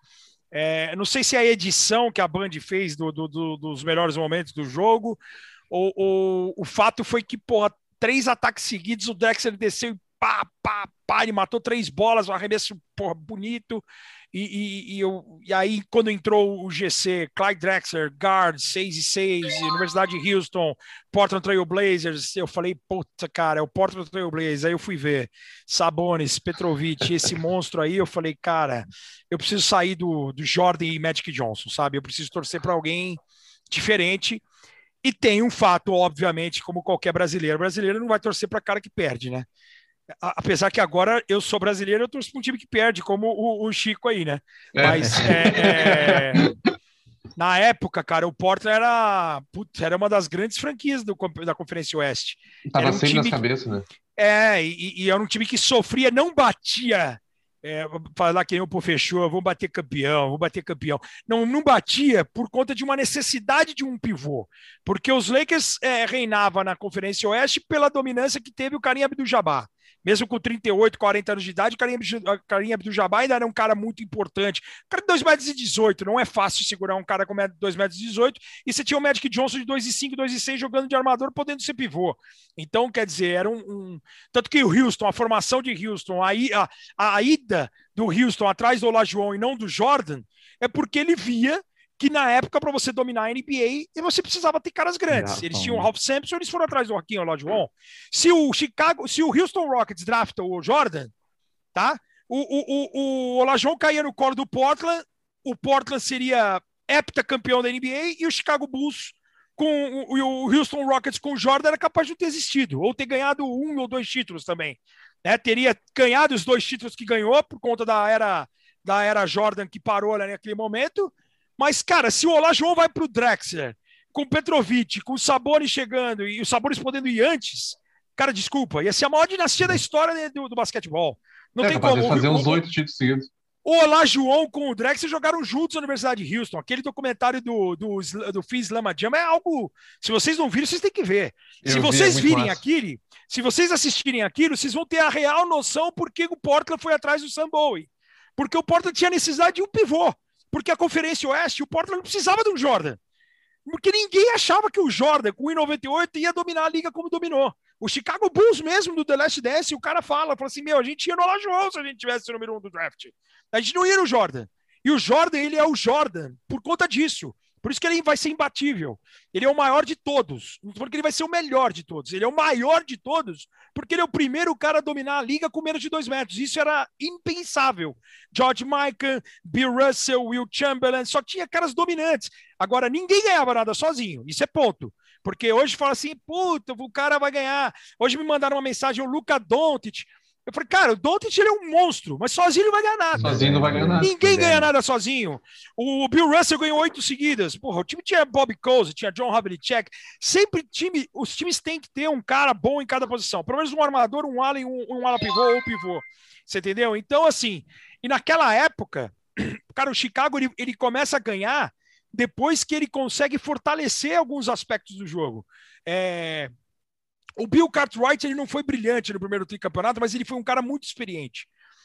é, não sei se é a edição que a Band fez do, do, do, dos melhores momentos do jogo, ou, ou o fato foi que, porra, três ataques seguidos, o Drexler desceu e pá, pá, pá, ele matou três bolas, um arremesso, porra, bonito. E, e, e, eu, e aí, quando entrou o G C, Clyde Drexler, guard, seis e seis, Universidade de Houston, Portland Trail Blazers, eu falei, puta, cara, é o Portland Trail Blazers. Aí eu fui ver Sabonis, Petrovic, esse monstro aí, eu falei, cara, eu preciso sair do, do Jordan e Magic Johnson, sabe? Eu preciso torcer para alguém diferente. E tem um fato, obviamente, como qualquer brasileiro. O brasileiro não vai torcer para cara que perde, né? Apesar que agora eu sou brasileiro, eu torço para um time que perde, como o, o Chico aí, né? Mas é, é... na época, cara, o Portland era, putz, era uma das grandes franquias do, da Conferência Oeste. Tava um sempre nas cabeças, né? É, e, e era um time que sofria, não batia. É, falar que nem o Pô fechou, vamos bater campeão, vamos bater campeão. Não, não batia por conta de uma necessidade de um pivô, porque os Lakers é, reinavam na Conferência Oeste pela dominância que teve o Kareem Abdul-Jabbar. Mesmo com trinta e oito, quarenta anos de idade, o Kareem Abdul-Jabbar ainda era um cara muito importante. O cara de dois metros e dezoito, não é fácil segurar um cara com dois metros e dezoito, e você tinha o Magic Johnson de dois e cinco, dois e seis jogando de armador, podendo ser pivô. Então, quer dizer, era um... um... Tanto que o Houston, a formação de Houston, a, a, a ida do Houston atrás do Olajuwon e não do Jordan, é porque ele via que na época, para você dominar a N B A, você precisava ter caras grandes. Eles tinham o Ralph Sampson, eles foram atrás do Hakeem Olajuwon. Se o Chicago, se o Houston Rockets drafta o Jordan, tá? O, o, o, o Olajuwon caía no colo do Portland, o Portland seria heptacampeão da N B A e o Chicago Bulls com o, o Houston Rockets com o Jordan era capaz de não ter existido, ou ter ganhado um ou dois títulos também. Né? Teria ganhado os dois títulos que ganhou por conta da era, da era Jordan que parou ali naquele momento. Mas, cara, se o Olajuwon vai para o Drexler, com o Petrovic, com o Sabonis chegando e o Sabonis podendo ir antes, cara, desculpa, ia ser a maior dinastia da história do, do basquetebol. Não é, tem como. fazer o, uns o, oito títulos seguidos. O Olajuwon com o Drexler jogaram juntos na Universidade de Houston. Aquele documentário do, do, do Fizz Lama Jam é algo... Se vocês não viram, vocês têm que ver. Eu se vocês vi, é virem aquilo, se vocês assistirem aquilo, vocês vão ter a real noção por que o Portland foi atrás do Sam Bowie. Porque o Portland tinha necessidade de um pivô. Porque a Conferência Oeste, o Portland não precisava de um Jordan. Porque ninguém achava que o Jordan, com um e noventa e oito, ia dominar a liga como dominou. O Chicago Bulls mesmo, do The Last Dance, o cara fala, fala assim, meu, a gente ia no Olajuwon se a gente tivesse o número um do draft. A gente não ia no Jordan. E o Jordan, ele é o Jordan por conta disso. Por isso que ele vai ser imbatível. Ele é o maior de todos. Porque ele vai ser o melhor de todos. Ele é o maior de todos porque ele é o primeiro cara a dominar a liga com menos de dois metros. Isso era impensável. George Mikan, Bill Russell, Will Chamberlain, só tinha caras dominantes. Agora, ninguém ganhava nada sozinho. Isso é ponto. Porque hoje fala assim, puta, o cara vai ganhar. Hoje me mandaram uma mensagem, o Luka Doncic. Eu falei, cara, o Doncic ele é um monstro, mas sozinho não vai ganhar nada. Sozinho não vai ganhar nada. Ninguém ganha nada sozinho. O Bill Russell ganhou oito seguidas. Porra, o time tinha Bob Cousy, tinha John Havlicek. Sempre time, os times têm que ter um cara bom em cada posição. Pelo menos um armador, um ala, um, um ala pivô ou pivô. Você entendeu? Então, assim, e naquela época, cara, o Chicago ele, ele começa a ganhar depois que ele consegue fortalecer alguns aspectos do jogo. É... O Bill Cartwright ele não foi brilhante no primeiro tricampeonato, mas ele foi um cara muito experiente.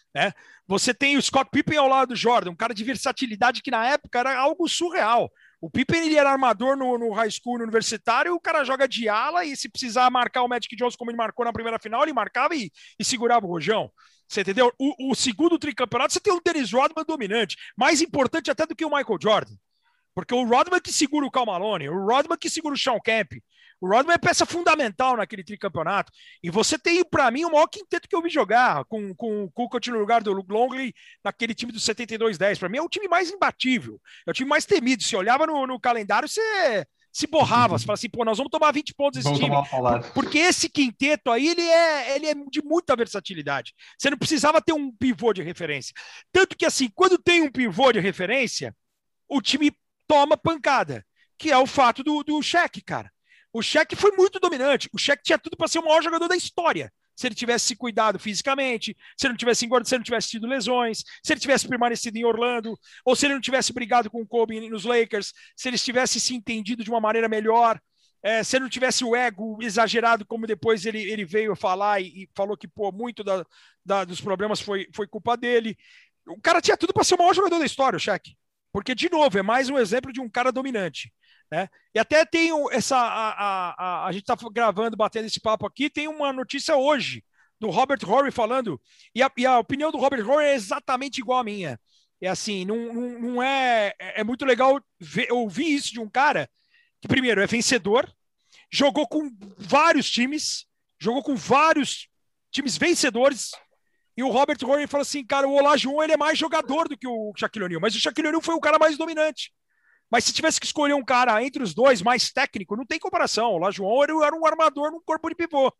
né? Você tem o Scott Pippen ao lado do Jordan, um cara de versatilidade que na época era algo surreal. O Pippen ele era armador no, no high school, no universitário, o cara joga de ala e se precisar marcar o Magic Johnson como ele marcou na primeira final, ele marcava e, e segurava o rojão. Você entendeu? O, o segundo tricampeonato, você tem o Dennis Rodman dominante, mais importante até do que o Michael Jordan. Porque o Rodman que segura o Karl Malone, o Rodman que segura o Sean Kemp. O Rodman é peça fundamental naquele tricampeonato. E você tem, para mim, o maior quinteto que eu vi jogar, com, com o Kukoc no lugar do Longley, naquele time do setenta e dois dez. Para mim é o time mais imbatível, é o time mais temido. Se olhava no, no calendário, você se borrava. Você fala assim, pô, nós vamos tomar vinte pontos esse time. Porque esse quinteto aí, ele é, ele é de muita versatilidade. Você não precisava ter um pivô de referência. Tanto que, assim, quando tem um pivô de referência, o time toma pancada, que é o fato do, do Shaq, cara. O Shaq foi muito dominante. O Shaq tinha tudo para ser o maior jogador da história. Se ele tivesse se cuidado fisicamente, se ele não tivesse engordado, se ele não tivesse tido lesões, se ele tivesse permanecido em Orlando, ou se ele não tivesse brigado com o Kobe nos Lakers, se ele tivesse se entendido de uma maneira melhor, é, se ele não tivesse o ego exagerado, como depois ele, ele veio falar e, e falou que pô, muito da, da, dos problemas foi, foi culpa dele. O cara tinha tudo para ser o maior jogador da história, o Shaq. Porque, de novo, é mais um exemplo de um cara dominante. Né? E até tem essa. A, a, a, a gente está gravando, batendo esse papo aqui. Tem uma notícia hoje do Robert Horry falando, e a, e a opinião do Robert Horry é exatamente igual à minha. É assim, não, não, não é. É muito legal ver, ouvir isso de um cara que, primeiro, é vencedor, jogou com vários times, jogou com vários times vencedores. E o Robert Horry fala assim, cara, o Olajuwon ele é mais jogador do que o Shaquille O'Neal, mas o Shaquille O'Neal foi o cara mais dominante. Mas se tivesse que escolher um cara entre os dois mais técnico, não tem comparação. O Olajuwon era um armador num corpo de pivô.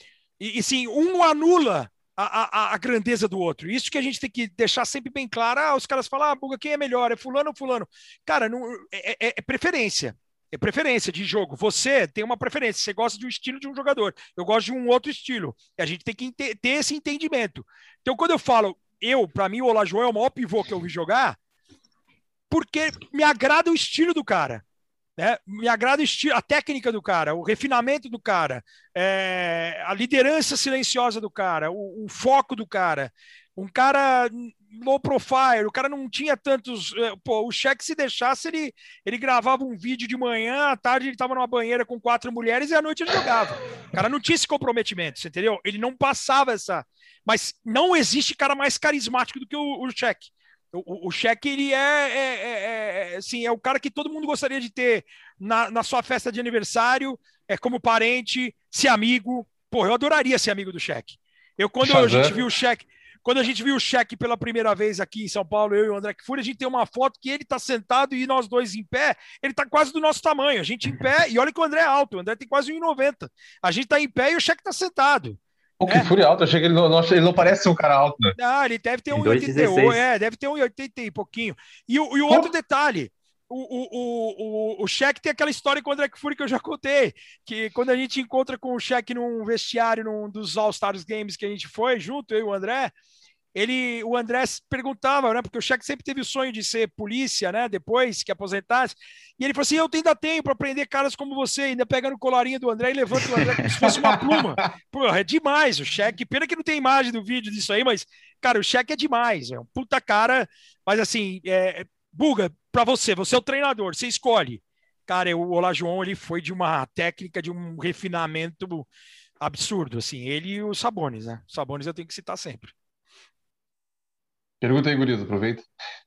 E, e sim, um anula a, a, a grandeza do outro. Isso que a gente tem que deixar sempre bem claro. Ah, os caras falam, ah, Buga, quem é melhor? É fulano ou fulano? Cara, não, é, é, é preferência. É preferência de jogo. Você tem uma preferência. Você gosta de um estilo de um jogador. Eu gosto de um outro estilo. E a gente tem que ter esse entendimento. Então, quando eu falo, eu, para mim, o Olajuwon é o maior pivô que eu vi jogar, porque me agrada o estilo do cara, né? Me agrada o estilo, a técnica do cara, o refinamento do cara, é, a liderança silenciosa do cara, o, o foco do cara. Um cara low profile, o cara não tinha tantos... Pô, o Shaq, se deixasse, ele, ele gravava um vídeo de manhã, à tarde ele estava numa banheira com quatro mulheres e à noite ele jogava. O cara não tinha esse comprometimento, você entendeu? Ele não passava essa... Mas não existe cara mais carismático do que o, o Shaq. O, o Shaq, ele é, é, é, é, assim, é o cara que todo mundo gostaria de ter na, na sua festa de aniversário, é, como parente, ser amigo. Pô, eu adoraria ser amigo do Shaq. Eu, quando a gente viu o Shaq, quando a gente viu o Shaq pela primeira vez aqui em São Paulo, eu e o André Kfouri, a gente tem uma foto que ele tá sentado e nós dois em pé, ele tá quase do nosso tamanho. A gente em pé, e olha que o André é alto, o André tem quase um e noventa. A gente tá em pé e o Shaq tá sentado. Pô, que Kfouri alto, eu achei que ele não, não, ele não parece ser um cara alto, né? Ah, ele deve ter um oitenta e oito, é, deve ter um oitenta e pouquinho. E o, e o outro detalhe, o, o, o, o Shaq tem aquela história com o André Kfouri que eu já contei, que quando a gente encontra com o Shaq num vestiário num dos All-Stars Games que a gente foi junto, eu e o André, ele, o André perguntava, né, porque o Shaq sempre teve o sonho de ser polícia, né, depois que aposentasse, e ele falou assim, eu ainda tenho para aprender caras como você, ainda pega no colarinho do André e levanta o André como se fosse uma pluma. Pô, é demais o Shaq, pena que não tem imagem do vídeo disso aí, mas, cara, o Shaq é demais, é um puta cara, mas assim, é, Buga, para você, você é o treinador, você escolhe. Cara, o Olajuwon, ele foi de uma técnica, de um refinamento absurdo, assim, ele e o Sabonis, né, o Sabonis eu tenho que citar sempre. Pergunta aí, Gurizo, aproveita.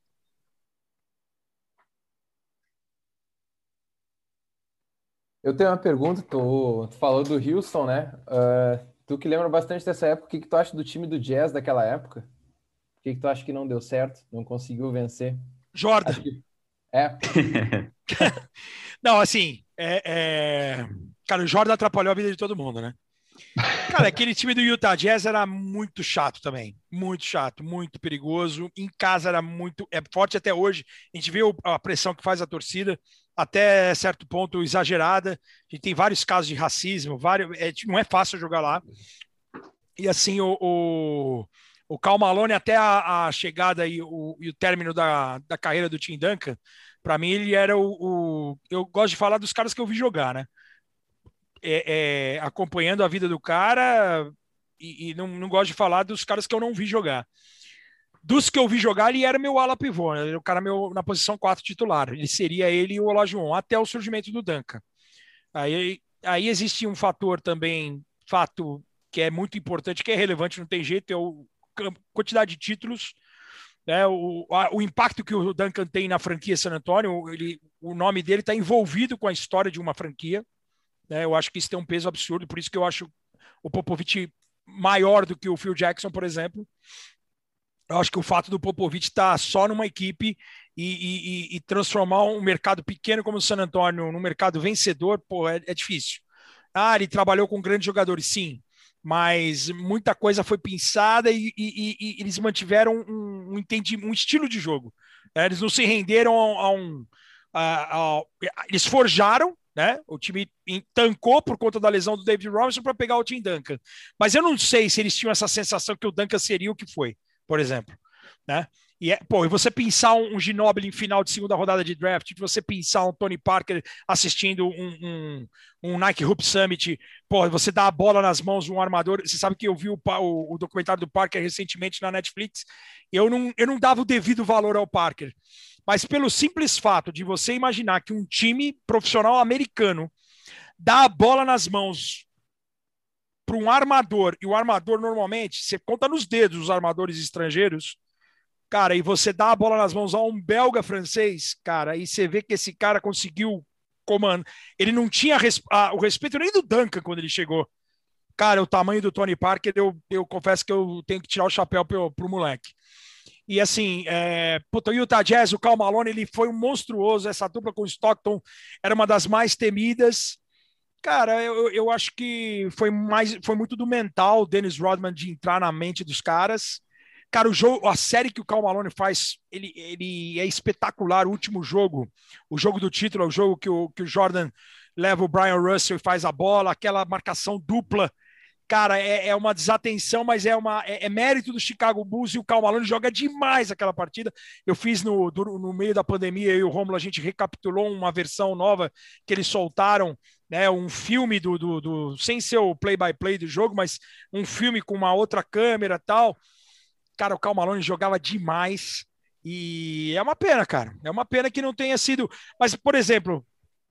Eu tenho uma pergunta, tu, tu falou do Houston, né? Uh, tu que lembra bastante dessa época, o que, que tu acha do time do Jazz daquela época? O que, que tu acha que não deu certo, não conseguiu vencer? Jordan. Acho que... É. Não, assim, é, é... cara, o Jordan atrapalhou a vida de todo mundo, né? Cara, aquele time do Utah Jazz era muito chato também, muito chato, muito perigoso. Em casa era muito, é forte até hoje. A gente vê a pressão que faz a torcida, até certo ponto exagerada. A gente tem vários casos de racismo, vários, é, não é fácil jogar lá. E assim, o, o, o Karl Malone, até a, a chegada e o, e o término da, da carreira do Tim Duncan, para mim ele era o, o... Eu gosto de falar dos caras que eu vi jogar, né? É, é, acompanhando a vida do cara e, e não, não gosto de falar dos caras que eu não vi jogar. dos que eu vi jogar, ele era meu ala pivô, né? Ele era o cara meu, na posição quatro titular. Ele seria ele e o Olajuwon, até o surgimento do Duncan. Aí, aí existe um fator também, fato que é muito importante, que é relevante, não tem jeito, é a quantidade de títulos, né? o, a, o impacto que o Duncan tem na franquia San Antonio, ele, o nome dele está envolvido com a história de uma franquia, né? Eu acho que isso tem um peso absurdo, por isso que eu acho o Popovich maior do que o Phil Jackson, por exemplo. Eu acho que o fato do Popovich estar só numa equipe e, e, e transformar um mercado pequeno como o San Antonio num mercado vencedor, pô, é, é difícil. Ah, ele trabalhou com grandes jogadores, sim, mas muita coisa foi pensada e, e, e eles mantiveram um, um, entendi, um estilo de jogo. Né? Eles não se renderam a, a um... A, a, eles forjaram, né? O time tancou por conta da lesão do David Robinson para pegar o Tim Duncan. Mas eu não sei se eles tinham essa sensação que o Duncan seria o que foi, por exemplo, né? E, é, pô, e você pensar um, um Ginobili em final de segunda rodada de draft, você pensar um Tony Parker assistindo um, um, um Nike Hoop Summit, pô, você dá a bola nas mãos de um armador. Você sabe que eu vi o, o, o documentário do Parker recentemente na Netflix. Eu não, eu não dava o devido valor ao Parker, mas pelo simples fato de você imaginar que um time profissional americano dá a bola nas mãos para um armador, e o armador normalmente, você conta nos dedos os armadores estrangeiros, cara, e você dá a bola nas mãos a um belga francês, cara, e você vê que esse cara conseguiu comando. Ele não tinha res... ah, o respeito nem do Duncan quando ele chegou. Cara, o tamanho do Tony Parker, eu, eu confesso que eu tenho que tirar o chapéu pro, pro moleque. E assim, é... puta, o Utah Jazz, o Karl Malone, ele foi um monstruoso, essa dupla com o Stockton era uma das mais temidas. Cara, eu, eu acho que foi, mais, foi muito do mental, o Dennis Rodman, de entrar na mente dos caras. Cara, o jogo, a série que o Karl Malone faz, ele, ele é espetacular. O último jogo, o jogo do título, é o jogo que o, que o Jordan leva o Brian Russell e faz a bola, aquela marcação dupla. Cara, é, é uma desatenção, mas é, uma, é, é mérito do Chicago Bulls, e o Karl Malone joga demais aquela partida. Eu fiz no, do, no meio da pandemia, eu e o Romulo, a gente recapitulou uma versão nova que eles soltaram, né, um filme do, do, do sem ser o play-by-play do jogo, mas um filme com uma outra câmera e tal. Cara, o Karl Malone jogava demais e é uma pena, cara. É uma pena que não tenha sido... Mas, por exemplo,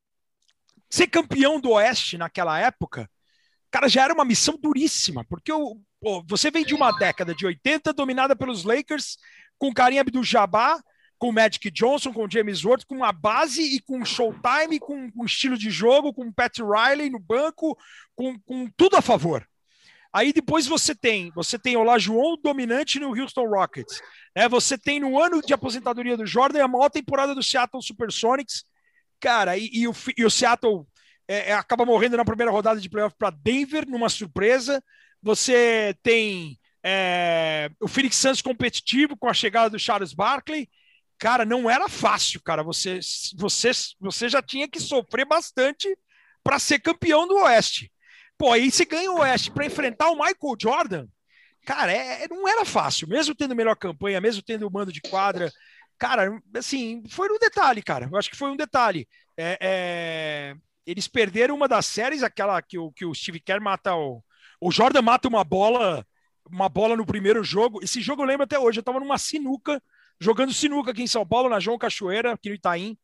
ser campeão do Oeste naquela época, cara, já era uma missão duríssima, porque o, pô, você vem de uma década de oitenta dominada pelos Lakers, com Kareem Abdul-Jabbar, com Magic Johnson, com James Worth, com uma base e com showtime, com, com estilo de jogo, com Pat Riley no banco, com, com tudo a favor. Aí depois você tem, você tem o Olajuwon dominante no Houston Rockets, né? Você tem no ano de aposentadoria do Jordan a maior temporada do Seattle Supersonics, cara, e, e, o, e o Seattle é, é, acaba morrendo na primeira rodada de playoff para Denver, numa surpresa. Você tem é, o Phoenix Suns competitivo com a chegada do Charles Barkley. Cara, não era fácil, cara. Você, você, você já tinha que sofrer bastante para ser campeão do Oeste. Pô, aí você ganha o Oeste para enfrentar o Michael Jordan. Cara, é, não era fácil. Mesmo tendo melhor campanha, mesmo tendo o mando de quadra. Cara, assim, foi um detalhe, cara. Eu acho que foi um detalhe. É, é... Eles perderam uma das séries, aquela que o, que o Steve Kerr mata o... O Jordan mata uma bola, uma bola no primeiro jogo. Esse jogo eu lembro até hoje. Eu tava numa sinuca, jogando sinuca aqui em São Paulo, na João Cachoeira, aqui no Itaim.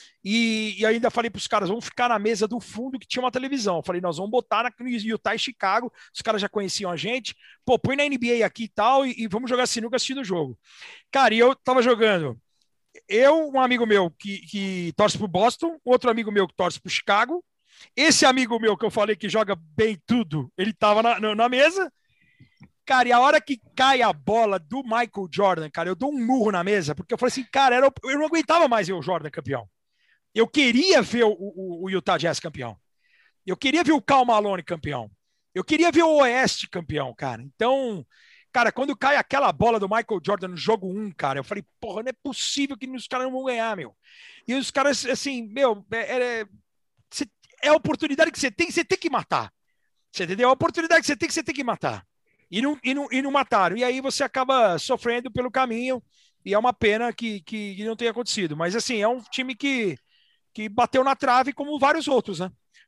E, e ainda falei para os caras, vamos ficar na mesa do fundo que tinha uma televisão. Eu falei, nós vamos botar na, no Utah e Chicago. Os caras já conheciam a gente. Pô, põe na N B A aqui e tal, e, e vamos jogar sinuca assistindo o jogo. Cara, e eu tava jogando. Eu, um amigo meu que, que torce pro Boston, outro amigo meu que torce pro Chicago. Esse amigo meu que eu falei que joga bem tudo, ele tava na, na, na mesa. Cara, e a hora que cai a bola do Michael Jordan, cara, eu dou um murro na mesa, porque eu falei assim, cara, era, eu não aguentava mais ver o Jordan campeão. Eu queria ver o, o, o Utah Jazz campeão. Eu queria ver o Karl Malone campeão. Eu queria ver o Oeste campeão, cara. Então, cara, quando cai aquela bola do Michael Jordan no jogo um, cara, eu falei, porra, não é possível que os caras não vão ganhar, meu. E os caras, assim, meu, é, é, é a oportunidade que você tem, você tem que matar. Você entendeu? É a oportunidade que você tem, que você tem que matar. E não, e não, e não mataram. E aí você acaba sofrendo pelo caminho, e é uma pena que, que, que não tenha acontecido. Mas, assim, é um time que que bateu na trave como vários outros, né?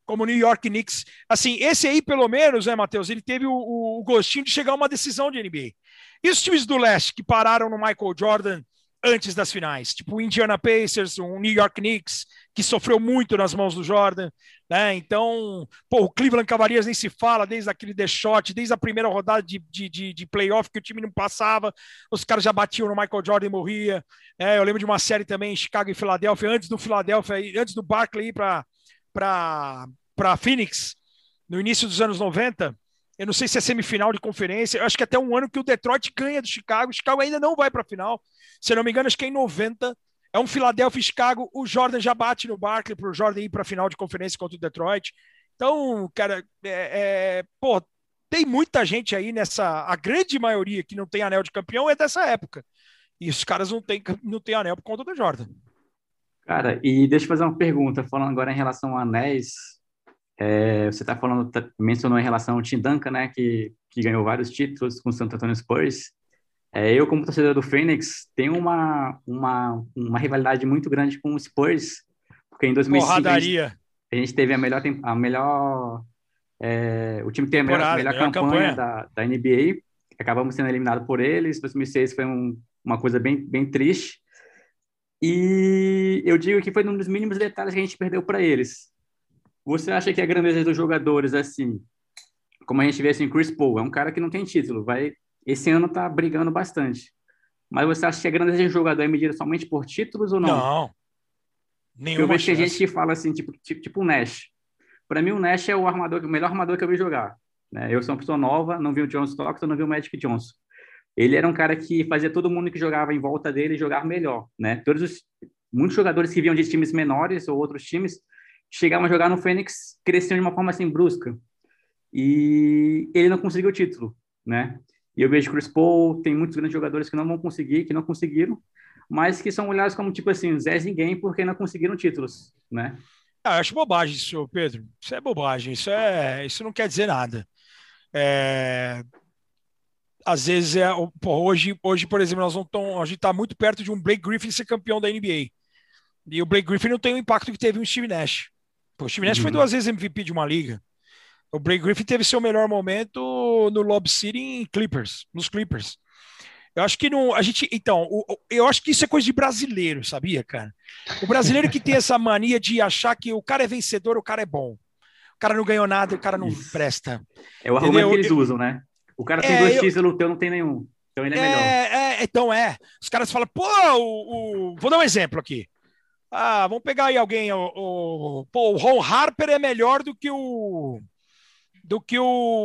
como o New York Knicks. Assim, esse aí, pelo menos, né, Matheus, ele teve o, o gostinho de chegar a uma decisão de N B A. E os times do leste que pararam no Michael Jordan antes das finais, tipo o Indiana Pacers, o New York Knicks, que sofreu muito nas mãos do Jordan, né? Então, pô, o Cleveland Cavaliers nem se fala, desde aquele The Shot, desde a primeira rodada de, de, de, de playoff que o time não passava, os caras já batiam no Michael Jordan e morria. É, eu lembro de uma série também, Chicago e Filadélfia, antes do Philadelphia, antes do Barkley ir para para Phoenix, no início dos anos noventa. Eu não sei se é semifinal de conferência, eu acho que até um ano que o Detroit ganha do Chicago, o Chicago ainda não vai para a final, se eu não me engano, acho que é em noventa, é um Philadelphia e Chicago, o Jordan já bate no Barkley para o Jordan ir para a final de conferência contra o Detroit. Então, cara, é, é, pô, tem muita gente aí nessa, a grande maioria que não tem anel de campeão é dessa época, e os caras não têm não tem anel por conta do Jordan. Cara, e deixa eu fazer uma pergunta, falando agora em relação a anéis. É, você está falando, tá, mencionou em relação ao Tim Duncan, né, que, que ganhou vários títulos com o San Antonio Spurs. É, eu, como torcedor do Phoenix, tenho uma, uma, uma rivalidade muito grande com o Spurs, porque em dois mil e cinco a gente, a gente teve a melhor, a melhor é, o time teve a melhor, melhor, melhor campanha, campanha. Da, da N B A, acabamos sendo eliminados por eles. dois mil e seis foi um, uma coisa bem, bem triste, e eu digo que foi um dos mínimos detalhes que a gente perdeu para eles. Você acha que a grandeza dos jogadores, assim, como a gente vê assim, Chris Paul, é um cara que não tem título, vai, esse ano tá brigando bastante. Mas você acha que a grandeza de jogador é medida somente por títulos ou não? Não. Nenhuma eu vejo que chance. tem gente que fala assim, tipo, tipo, tipo o Nash. Para mim, o Nash é o armador, o melhor armador que eu vi jogar. Né? Eu sou uma pessoa nova, não vi o John Stockton, não vi o Magic Johnson. Ele era um cara que fazia todo mundo que jogava em volta dele jogar melhor. Né? Todos os, muitos jogadores que vinham de times menores ou outros times chegavam a jogar no Phoenix, cresciam de uma forma assim brusca. E ele não conseguiu o título, né? E eu vejo Chris Paul, tem muitos grandes jogadores que não vão conseguir, que não conseguiram, mas que são olhados como, tipo assim, Zé Ninguém, porque não conseguiram títulos, né? Ah, eu acho bobagem isso, Pedro. Isso é bobagem. Isso, é... isso não quer dizer nada. É... Às vezes, é... Pô, hoje, hoje, por exemplo, nós não tão... a gente está muito perto de um Blake Griffin ser campeão da N B A. E o Blake Griffin não tem o impacto que teve o Steve Nash. Pô, o Steve Nash uhum. foi duas vezes M V P de uma liga. O Blake Griffin teve seu melhor momento no Lob City em Clippers, nos Clippers. Eu acho que não, a gente, então, o, eu acho que isso é coisa de brasileiro, sabia, cara? O brasileiro que tem essa mania de achar que o cara é vencedor, o cara é bom. O cara não ganhou nada, o cara não isso. presta. É o argumento que eles eu, usam, né? O cara tem é, dois títulos, o teu não tem nenhum. Então ele é, é melhor. É, então é. Os caras falam, pô, o, o... vou dar um exemplo aqui. Ah, vamos pegar aí alguém, o, o, pô, o Ron Harper é melhor do que o do que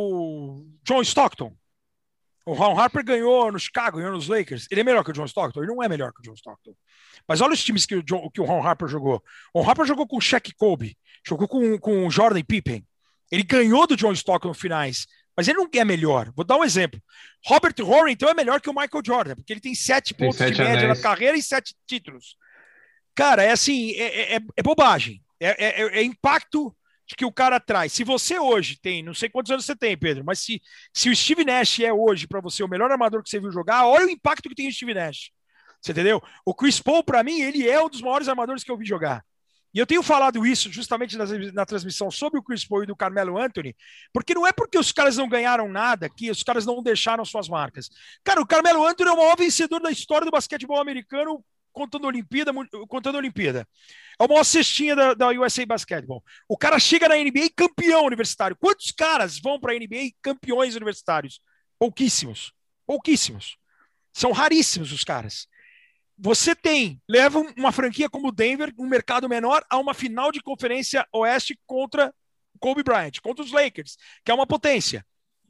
o John Stockton. O Ron Harper ganhou no Chicago, ganhou nos Lakers. Ele é melhor que o John Stockton? Ele não é melhor que o John Stockton. Mas olha os times que o, John, que o Ron Harper jogou. O Ron Harper jogou com o Shaq Kobe, jogou com, com o Jordan Pippen. Ele ganhou do John Stockton no finais, mas ele não é melhor. Vou dar um exemplo. Robert Horry, então, é melhor que o Michael Jordan, porque ele tem sete tem pontos sete de média anéis. Na carreira e sete títulos. Cara, é assim, é, é, é bobagem. É, é, é impacto que o cara traz. Se você hoje tem, não sei quantos anos você tem, Pedro, mas se, se o Steve Nash é hoje para você o melhor armador que você viu jogar, olha o impacto que tem o Steve Nash. Você entendeu? O Chris Paul, para mim, ele é um dos maiores armadores que eu vi jogar. E eu tenho falado isso justamente na, na transmissão sobre o Chris Paul e do Carmelo Anthony, porque não é porque os caras não ganharam nada que os caras não deixaram suas marcas. Cara, o Carmelo Anthony é o maior vencedor da história do basquetebol americano contando a Olimpíada, contando a Olimpíada. É o maior cestinha da, da U S A Basketball. O cara chega na N B A campeão universitário. Quantos caras vão para a N B A campeões universitários? Pouquíssimos. Pouquíssimos. São raríssimos os caras. Você tem, leva uma franquia como o Denver, um mercado menor, a uma final de conferência oeste contra Kobe Bryant, contra os Lakers, que é uma potência.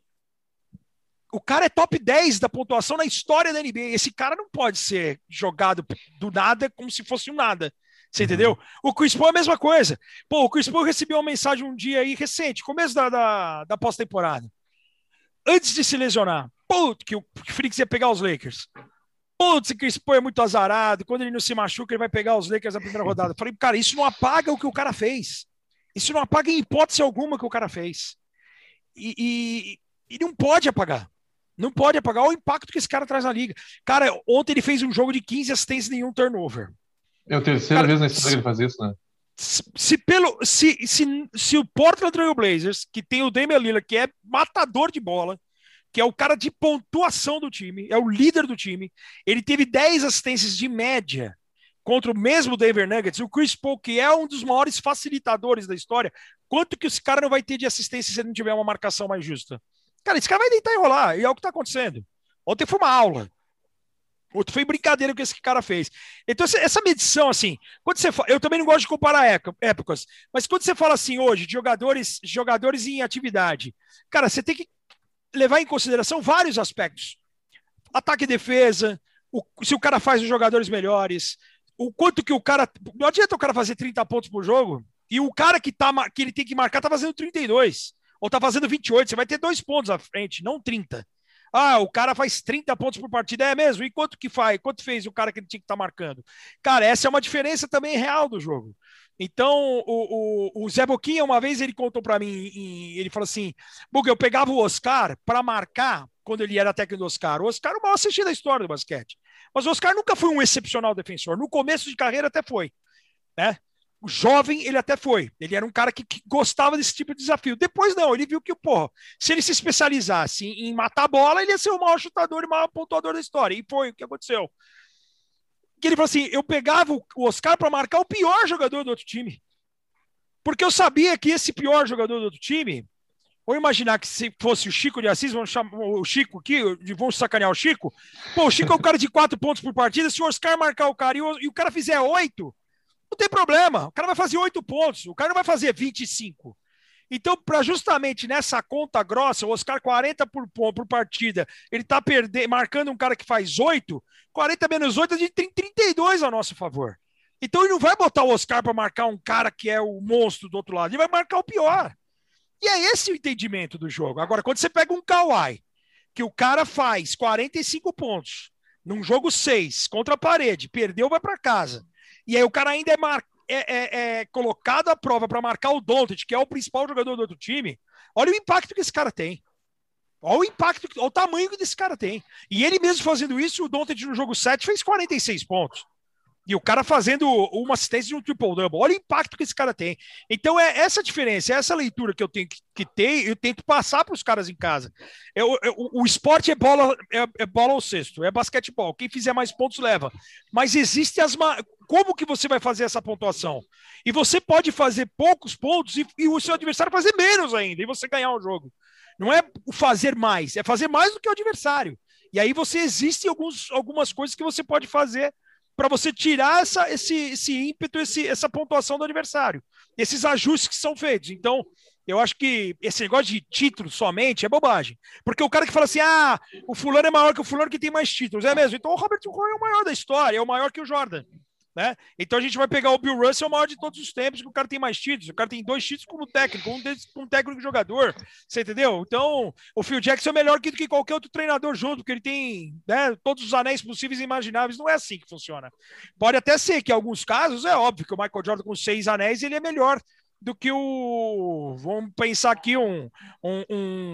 O cara é top dez da pontuação na história da N B A. Esse cara não pode ser jogado do nada como se fosse um nada. Você uhum. entendeu? O Chris Paul é a mesma coisa. Pô, o Chris Paul recebeu uma mensagem um dia aí recente, começo da, da, da pós-temporada. Antes de se lesionar. Putz, que o Phoenix ia pegar os Lakers. Putz, o Chris Paul é muito azarado. Quando ele não se machuca, ele vai pegar os Lakers na primeira rodada. Eu falei, cara, isso não apaga o que o cara fez. Isso não apaga em hipótese alguma o que o cara fez. E, e, e não pode apagar. Não pode apagar o impacto que esse cara traz na liga. Cara, ontem ele fez um jogo de quinze assistências e nenhum turnover. É a terceira cara, vez na história que ele faz isso, né? Se, pelo, se, se, se o Portland Trail Blazers, que tem o Damian Lillard, que é matador de bola, que é o cara de pontuação do time, é o líder do time, ele teve dez assistências de média contra o mesmo Denver Nuggets, o Chris Paul, que é um dos maiores facilitadores da história, quanto que esse cara não vai ter de assistência se ele não tiver uma marcação mais justa? Cara, esse cara vai deitar e rolar, e é o que está acontecendo. Ontem foi uma aula. Outro foi brincadeira que esse cara fez. Então, essa medição, assim, quando você fala, eu também não gosto de comparar épocas, mas quando você fala assim hoje, de jogadores, jogadores em atividade, cara, você tem que levar em consideração vários aspectos. Ataque e defesa, o, se o cara faz os jogadores melhores, o quanto que o cara. Não adianta o cara fazer trinta pontos por jogo e o cara que, tá, que ele tem que marcar tá fazendo trinta e dois, ou tá fazendo vinte e oito, você vai ter dois pontos à frente, não trinta. Ah, o cara faz trinta pontos por partida, é mesmo? E quanto que faz? Quanto fez o cara que ele tinha que estar tá marcando? Cara, essa é uma diferença também real do jogo. Então, o, o, o Zé Boquinha, uma vez, ele contou para mim, em, ele falou assim, Buga, eu pegava o Oscar para marcar, quando ele era técnico do Oscar. O Oscar é o maior assistido da história do basquete. Mas o Oscar nunca foi um excepcional defensor. No começo de carreira até foi, né? O jovem, ele até foi. Ele era um cara que, que gostava desse tipo de desafio. Depois, não. Ele viu que, porra, se ele se especializasse em, em matar a bola, ele ia ser o maior chutador e o maior pontuador da história. E foi o que aconteceu. Que ele falou assim, eu pegava o Oscar para marcar o pior jogador do outro time. Porque eu sabia que esse pior jogador do outro time, ou imaginar que se fosse o Chico de Assis, vamos chamar o Chico aqui, vamos sacanear o Chico. Pô, o Chico é o cara de quatro pontos por partida, se o Oscar marcar o cara e o, e o cara fizer oito, não tem problema, o cara vai fazer oito pontos, o cara não vai fazer vinte e cinco. Então, para justamente nessa conta grossa, o Oscar quarenta por, por partida, ele está marcando um cara que faz oito, quarenta menos oito, a gente tem trinta e dois a nosso favor. Então, ele não vai botar o Oscar para marcar um cara que é o monstro do outro lado, ele vai marcar o pior. E é esse o entendimento do jogo. Agora, quando você pega um Kawhi, que o cara faz quarenta e cinco pontos, num jogo seis, contra a parede, perdeu, vai para casa, e aí o cara ainda é, mar... é, é, é colocado à prova para marcar o Doncic, que é o principal jogador do outro time, olha o impacto que esse cara tem. Olha o impacto, olha o tamanho que esse cara tem. E ele mesmo fazendo isso, o Doncic no jogo sete fez quarenta e seis pontos. E o cara fazendo uma assistência de um triple-double. Olha o impacto que esse cara tem. Então, é essa diferença, é essa leitura que eu tenho que, que ter, eu tento passar para os caras em casa. Eu, eu, o esporte é bola, é, é bola ao cesto, é basquetebol. Quem fizer mais pontos, leva. Mas existe as... Ma... Como que você vai fazer essa pontuação? E você pode fazer poucos pontos e, e o seu adversário fazer menos ainda, e você ganhar o jogo. Não é o fazer mais, é fazer mais do que o adversário. E aí você existe alguns, algumas coisas que você pode fazer para você tirar essa, esse, esse ímpeto, esse, essa pontuação do adversário. Esses ajustes que são feitos. Então, eu acho que esse negócio de título somente é bobagem. Porque o cara que fala assim, ah, o fulano é maior que o fulano que tem mais títulos. É mesmo. Então o Robert Horry é o maior da história, é o maior que o Jordan. Né? Então a gente vai pegar o Bill Russell, o maior de todos os tempos, que o cara tem mais títulos, o cara tem dois títulos como técnico, um deles como técnico e jogador, você entendeu? Então o Phil Jackson é melhor que, que qualquer outro treinador junto, porque ele tem, né, todos os anéis possíveis e imagináveis. Não é assim que funciona. Pode até ser que em alguns casos, é óbvio que o Michael Jordan com seis anéis, ele é melhor do que o, vamos pensar aqui, um, um,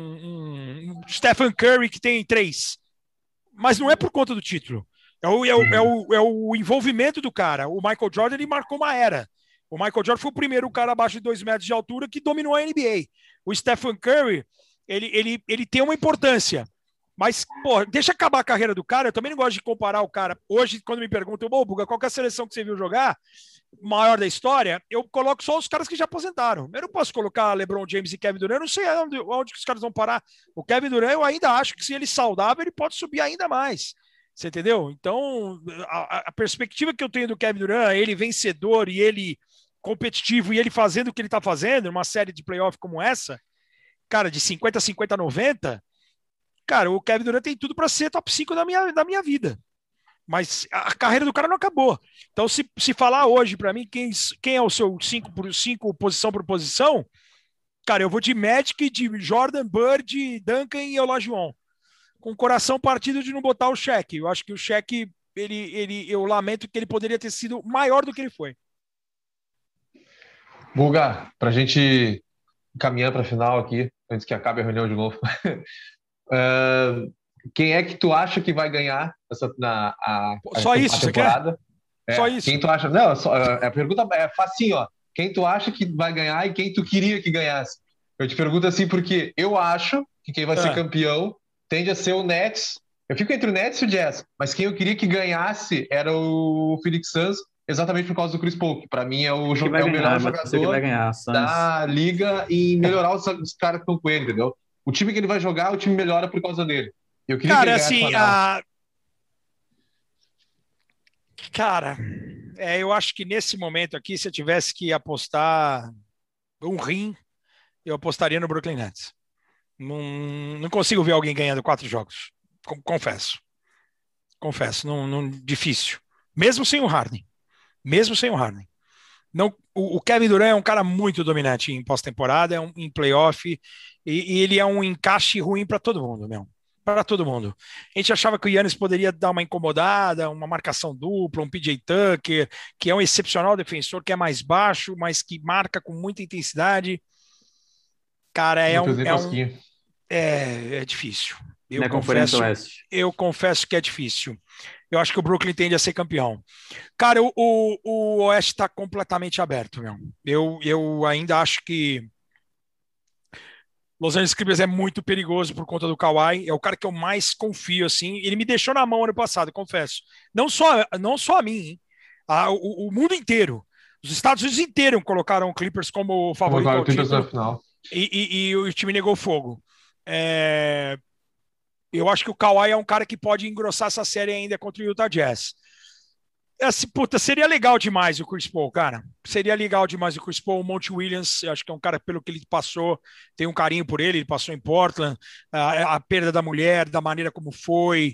um, um Stephen Curry que tem três, mas não é por conta do título. É o, é, o, é, o, é o envolvimento do cara. O Michael Jordan, ele marcou uma era. O Michael Jordan foi o primeiro cara abaixo de dois metros de altura que dominou a N B A. O Stephen Curry, ele, ele, ele tem uma importância. Mas, pô, deixa acabar a carreira do cara. Eu também não gosto de comparar o cara. Hoje, quando me perguntam, ô, Buga, qual que é a seleção que você viu jogar? Maior da história, eu coloco só os caras que já aposentaram. Eu não posso colocar LeBron James e Kevin Durant. Eu não sei onde, onde os caras vão parar. O Kevin Durant, eu ainda acho que se ele saudável, ele pode subir ainda mais. Você entendeu? Então, a, a perspectiva que eu tenho do Kevin Durant, ele vencedor e ele competitivo e ele fazendo o que ele está fazendo, numa série de playoff como essa, cara, de cinquenta, cinquenta, noventa, cara, o Kevin Durant tem tudo para ser top cinco da minha, da minha vida. Mas a carreira do cara não acabou. Então, se, se falar hoje para mim quem, quem é o seu cinco por cinco, posição por posição, cara, eu vou de Magic, de Jordan, Bird, Duncan e Olajuwon. Com o coração partido de não botar o Shaq. Eu acho que o Shaq, ele, ele, eu lamento que ele poderia ter sido maior do que ele foi. Buga, para a gente caminhar para a final aqui, antes que acabe a reunião de novo, uh, quem é que tu acha que vai ganhar essa, na, a, só a, isso, a temporada? É, só isso. Quem tu acha? Não, só, a pergunta é facinho, ó. quem tu acha que vai ganhar e quem tu queria que ganhasse. Eu te pergunto assim porque eu acho que quem vai ser Ah. campeão tende a ser o Nets. Eu fico entre o Nets e o Jazz, mas quem eu queria que ganhasse era o Phoenix Suns, exatamente por causa do Chris Paul, que para mim é o, Que jo- vai é o melhor ganhar, mas sei que vai jogador ganhar. Suns. da liga em melhorar os, os caras que estão com ele, entendeu? O time que ele vai jogar, o time melhora por causa dele. Eu queria que Cara, ele ganhasse assim, o anel. a... cara, é, eu acho que nesse momento aqui, se eu tivesse que apostar um rim, eu apostaria no Brooklyn Nets. Não, não consigo ver alguém ganhando quatro jogos. Com- Confesso. Confesso. Não, não, difícil. Mesmo sem o Harden. Mesmo sem o Harden. Não, o, o Kevin Durant é um cara muito dominante em pós-temporada, é um, em playoff, e, e ele é um encaixe ruim para todo mundo, meu. Para todo mundo. A gente achava que o Giannis poderia dar uma incomodada, uma marcação dupla, um P J Tucker, que é um excepcional defensor, que é mais baixo, mas que marca com muita intensidade. Cara, é Não fez um, nem é um, cosquinha. é, é difícil. Eu Na Conferência confesso, Oeste. eu confesso que é difícil. Eu acho que o Brooklyn tende a ser campeão. Cara, o, o, o Oeste está completamente aberto, meu. Eu, eu ainda acho que Los Angeles Clippers é muito perigoso por conta do Kawhi. É o cara que eu mais confio, assim. Ele me deixou na mão ano passado, confesso. Não só, não só a mim, hein? Ah, o, o mundo inteiro. Os Estados Unidos inteiros colocaram o Clippers como Como favorito vai o ao Clippers na título final. e, e- e o time negou fogo. É, eu acho que o Kawhi é um cara que pode engrossar essa série ainda contra o Utah Jazz. Assim, puta, seria legal demais o Chris Paul, cara. Seria legal demais o Chris Paul. O Monty Williams, eu acho que é um cara, pelo que ele passou, tem um carinho por ele. Ele passou em Portland, a, a perda da mulher, da maneira como foi.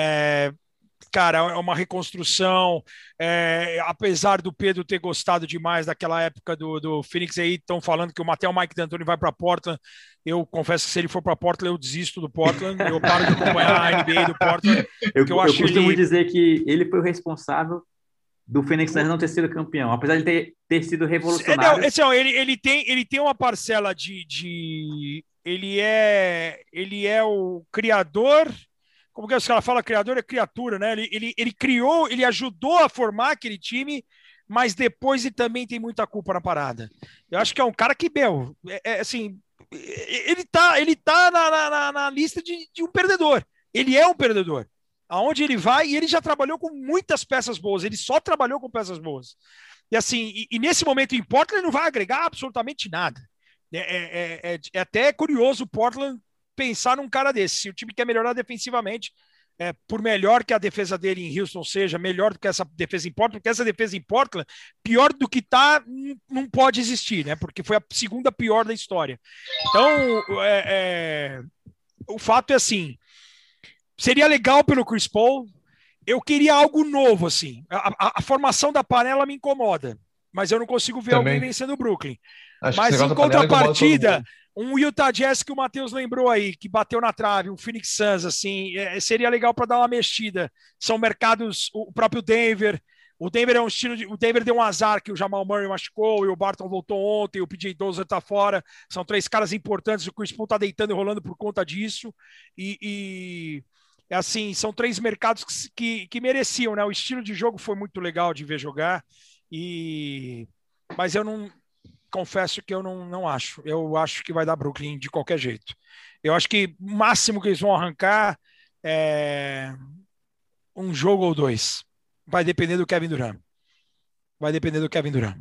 É, cara, é uma reconstrução. É, apesar do Pedro ter gostado demais daquela época do, do Phoenix, aí estão falando que o Matheus Mike D'Antoni vai para Portland. Eu confesso que se ele for para Portland, eu desisto do Portland. Eu paro de acompanhar a N B A do Portland. Eu, Porque eu eu acho costumo ele- dizer que ele foi o responsável do Phoenix Suns não ter sido campeão, apesar de ter, ter sido É, não, revolucionário. esse, ó, ele, ele, tem, ele tem uma parcela de, de. Ele é. Ele é o criador. Como que os caras falam? Criador é criatura, né? Ele, ele, ele criou, ele ajudou a formar aquele time, mas depois ele também tem muita culpa na parada. Eu acho que é um cara que, meu, é, é, assim, ele tá, ele tá na, na- na, na lista de, de um perdedor. Ele é um perdedor. Aonde ele vai, e ele já trabalhou com muitas peças boas, ele só trabalhou com peças boas. E assim, e, e nesse momento em Portland ele não vai agregar absolutamente nada. É, é, é, é até curioso o Portland pensar num cara desse. Se o time quer melhorar defensivamente, é, por melhor que a defesa dele em Houston seja, melhor do que essa defesa em Portland, porque essa defesa em Portland, pior do que tá, não pode existir, né? Porque foi a segunda pior da história. Então, é, é, o fato é assim, seria legal pelo Chris Paul. Eu queria algo novo, assim. A, a, a formação da panela me incomoda, mas eu não consigo ver Também. alguém vencendo o Brooklyn. Acho que Mas esse em negócio da panela incomoda todo contrapartida, mundo. um Utah Jazz que o Matheus lembrou aí, que bateu na trave, um Phoenix Suns, assim, é, seria legal para dar uma mexida. São mercados, o próprio Denver. O Denver é um estilo de. O Denver deu um azar que o Jamal Murray machucou e o Barton voltou ontem, o P J Dozier tá fora. São três caras importantes. O Chris Paul tá deitando e rolando por conta disso. E. e é assim, são três mercados que, que, que mereciam, né? O estilo de jogo foi muito legal de ver jogar. E. Mas eu não. Confesso que eu não, não acho. Eu acho que vai dar Brooklyn de qualquer jeito. Eu acho que o máximo que eles vão arrancar é um jogo ou dois. Vai depender do Kevin Durant. Vai depender do Kevin Durant.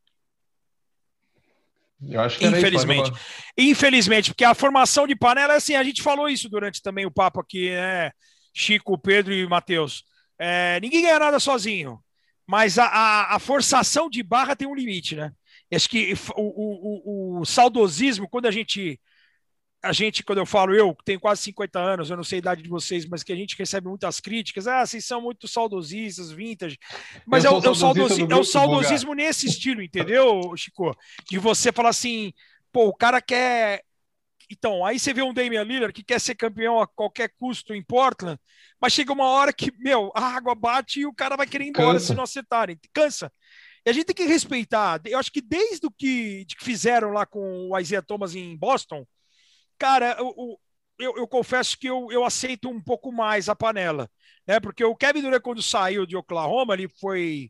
Eu acho que era isso, Infelizmente. mas- Infelizmente, porque a formação de panela é assim, a gente falou isso durante também o papo aqui, né? Chico, Pedro e Matheus. É, ninguém ganha nada sozinho, mas a, a, a forçação de barra tem um limite, né? E acho que o, o, o, o saudosismo, quando a gente, a gente, quando eu falo eu, que tenho quase cinquenta anos, eu não sei a idade de vocês, mas que a gente recebe muitas críticas, ah, vocês são muito saudosistas, vintage, mas é, Eu o- sou é o saudosista saudosi- do é o grupo, saudosismo nesse estilo, entendeu, Chico? De você falar assim, pô, o cara quer... Então, aí você vê um Damian Lillard que quer ser campeão a qualquer custo em Portland, mas chega uma hora que, meu, a água bate e o cara vai querer ir embora Cansa. se não acertarem. Cansa. E a gente tem que respeitar. Eu acho que desde o que, de que fizeram lá com o Isaiah Thomas em Boston, cara, eu, eu, eu confesso que eu, eu aceito um pouco mais a panela, né? Porque o Kevin Durant, quando saiu de Oklahoma, ele foi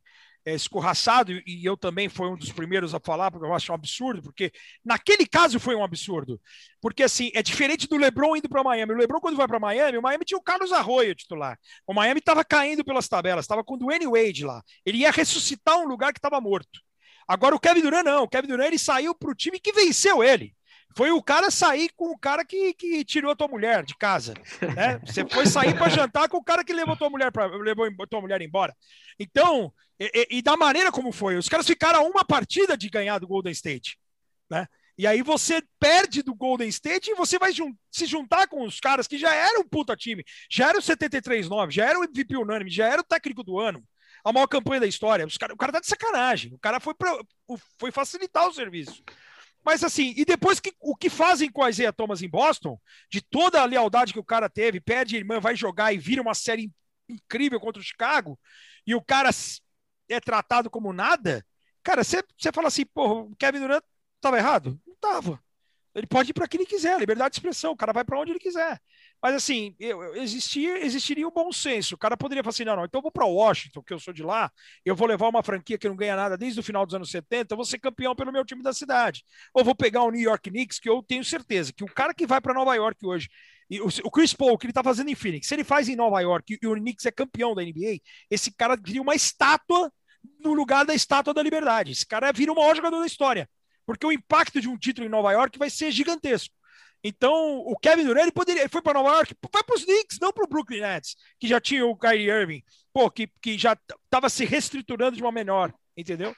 é, escorraçado, e eu também fui um dos primeiros a falar, porque eu acho um absurdo, porque naquele caso foi um absurdo. Porque, assim, é diferente do LeBron indo para Miami. O LeBron, quando vai para Miami, o Miami tinha o Carlos Arroyo titular. O Miami estava caindo pelas tabelas, estava com o Dwayne Wade lá. Ele ia ressuscitar um lugar que estava morto. Agora, o Kevin Durant não. O Kevin Durant ele saiu para o time que venceu ele. Foi o cara sair com o cara que, que tirou a tua mulher de casa. Né? Você foi sair para jantar com o cara que levou tua mulher, pra, levou tua mulher embora. Então, e, e da maneira como foi, os caras ficaram a uma partida de ganhar do Golden State. Né? E aí você perde do Golden State e você vai jun- se juntar com os caras que já eram um puta time, já era o setenta e três nove, já era o M V P unânime, já era o técnico do ano, a maior campanha da história. Os cara, o cara tá de sacanagem. O cara foi, pra, foi facilitar o serviço. Mas assim, e depois que, o que fazem com a Isaiah Thomas em Boston, de toda a lealdade que o cara teve, pede a irmã, vai jogar e vira uma série incrível contra o Chicago, e o cara é tratado como nada, cara, você fala assim, porra, o Kevin Durant estava errado? Não estava. Ele pode ir para quem ele quiser, liberdade de expressão, o cara vai para onde ele quiser. Mas assim, eu, eu, existia, existiria um bom senso. O cara poderia falar assim, não, não, então eu vou para Washington, que eu sou de lá, eu vou levar uma franquia que não ganha nada desde o final dos anos setenta, eu vou ser campeão pelo meu time da cidade. Ou vou pegar o New York Knicks, que eu tenho certeza que o cara que vai para Nova York hoje, e o, o Chris Paul, que ele está fazendo em Phoenix, se ele faz em Nova York e o Knicks é campeão da N B A, esse cara cria uma estátua no lugar da estátua da liberdade. Esse cara vira o maior jogador da história. Porque o impacto de um título em Nova York vai ser gigantesco. Então, o Kevin Durant ele poderia, ele foi para Nova York, vai para os Knicks, não para o Brooklyn Nets, que já tinha o Kyrie Irving, pô, que, que já estava se reestruturando de uma menor, entendeu?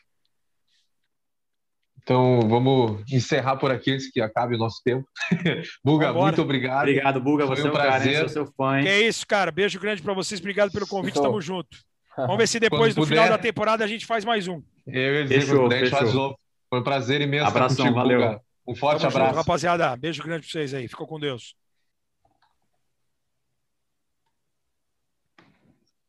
Então, vamos encerrar por aqui antes que acabe o nosso tempo. Buga, Vambora. muito obrigado. Obrigado, Buga. Foi Você um é um cara, prazer. hein? Sou seu fã, hein? Que é isso, cara. Beijo grande para vocês. Obrigado pelo convite. Show. Tamo junto. Vamos ver se depois Quando do final puder. da temporada a gente faz mais um. Eu ia dizer, Fechou, quando puder, a gente faz de fechou. novo. Foi um prazer imenso Abração, estar contigo, valeu. Buga. Um forte Tamo junto, abraço. rapaziada. Beijo grande para vocês aí. Ficou com Deus.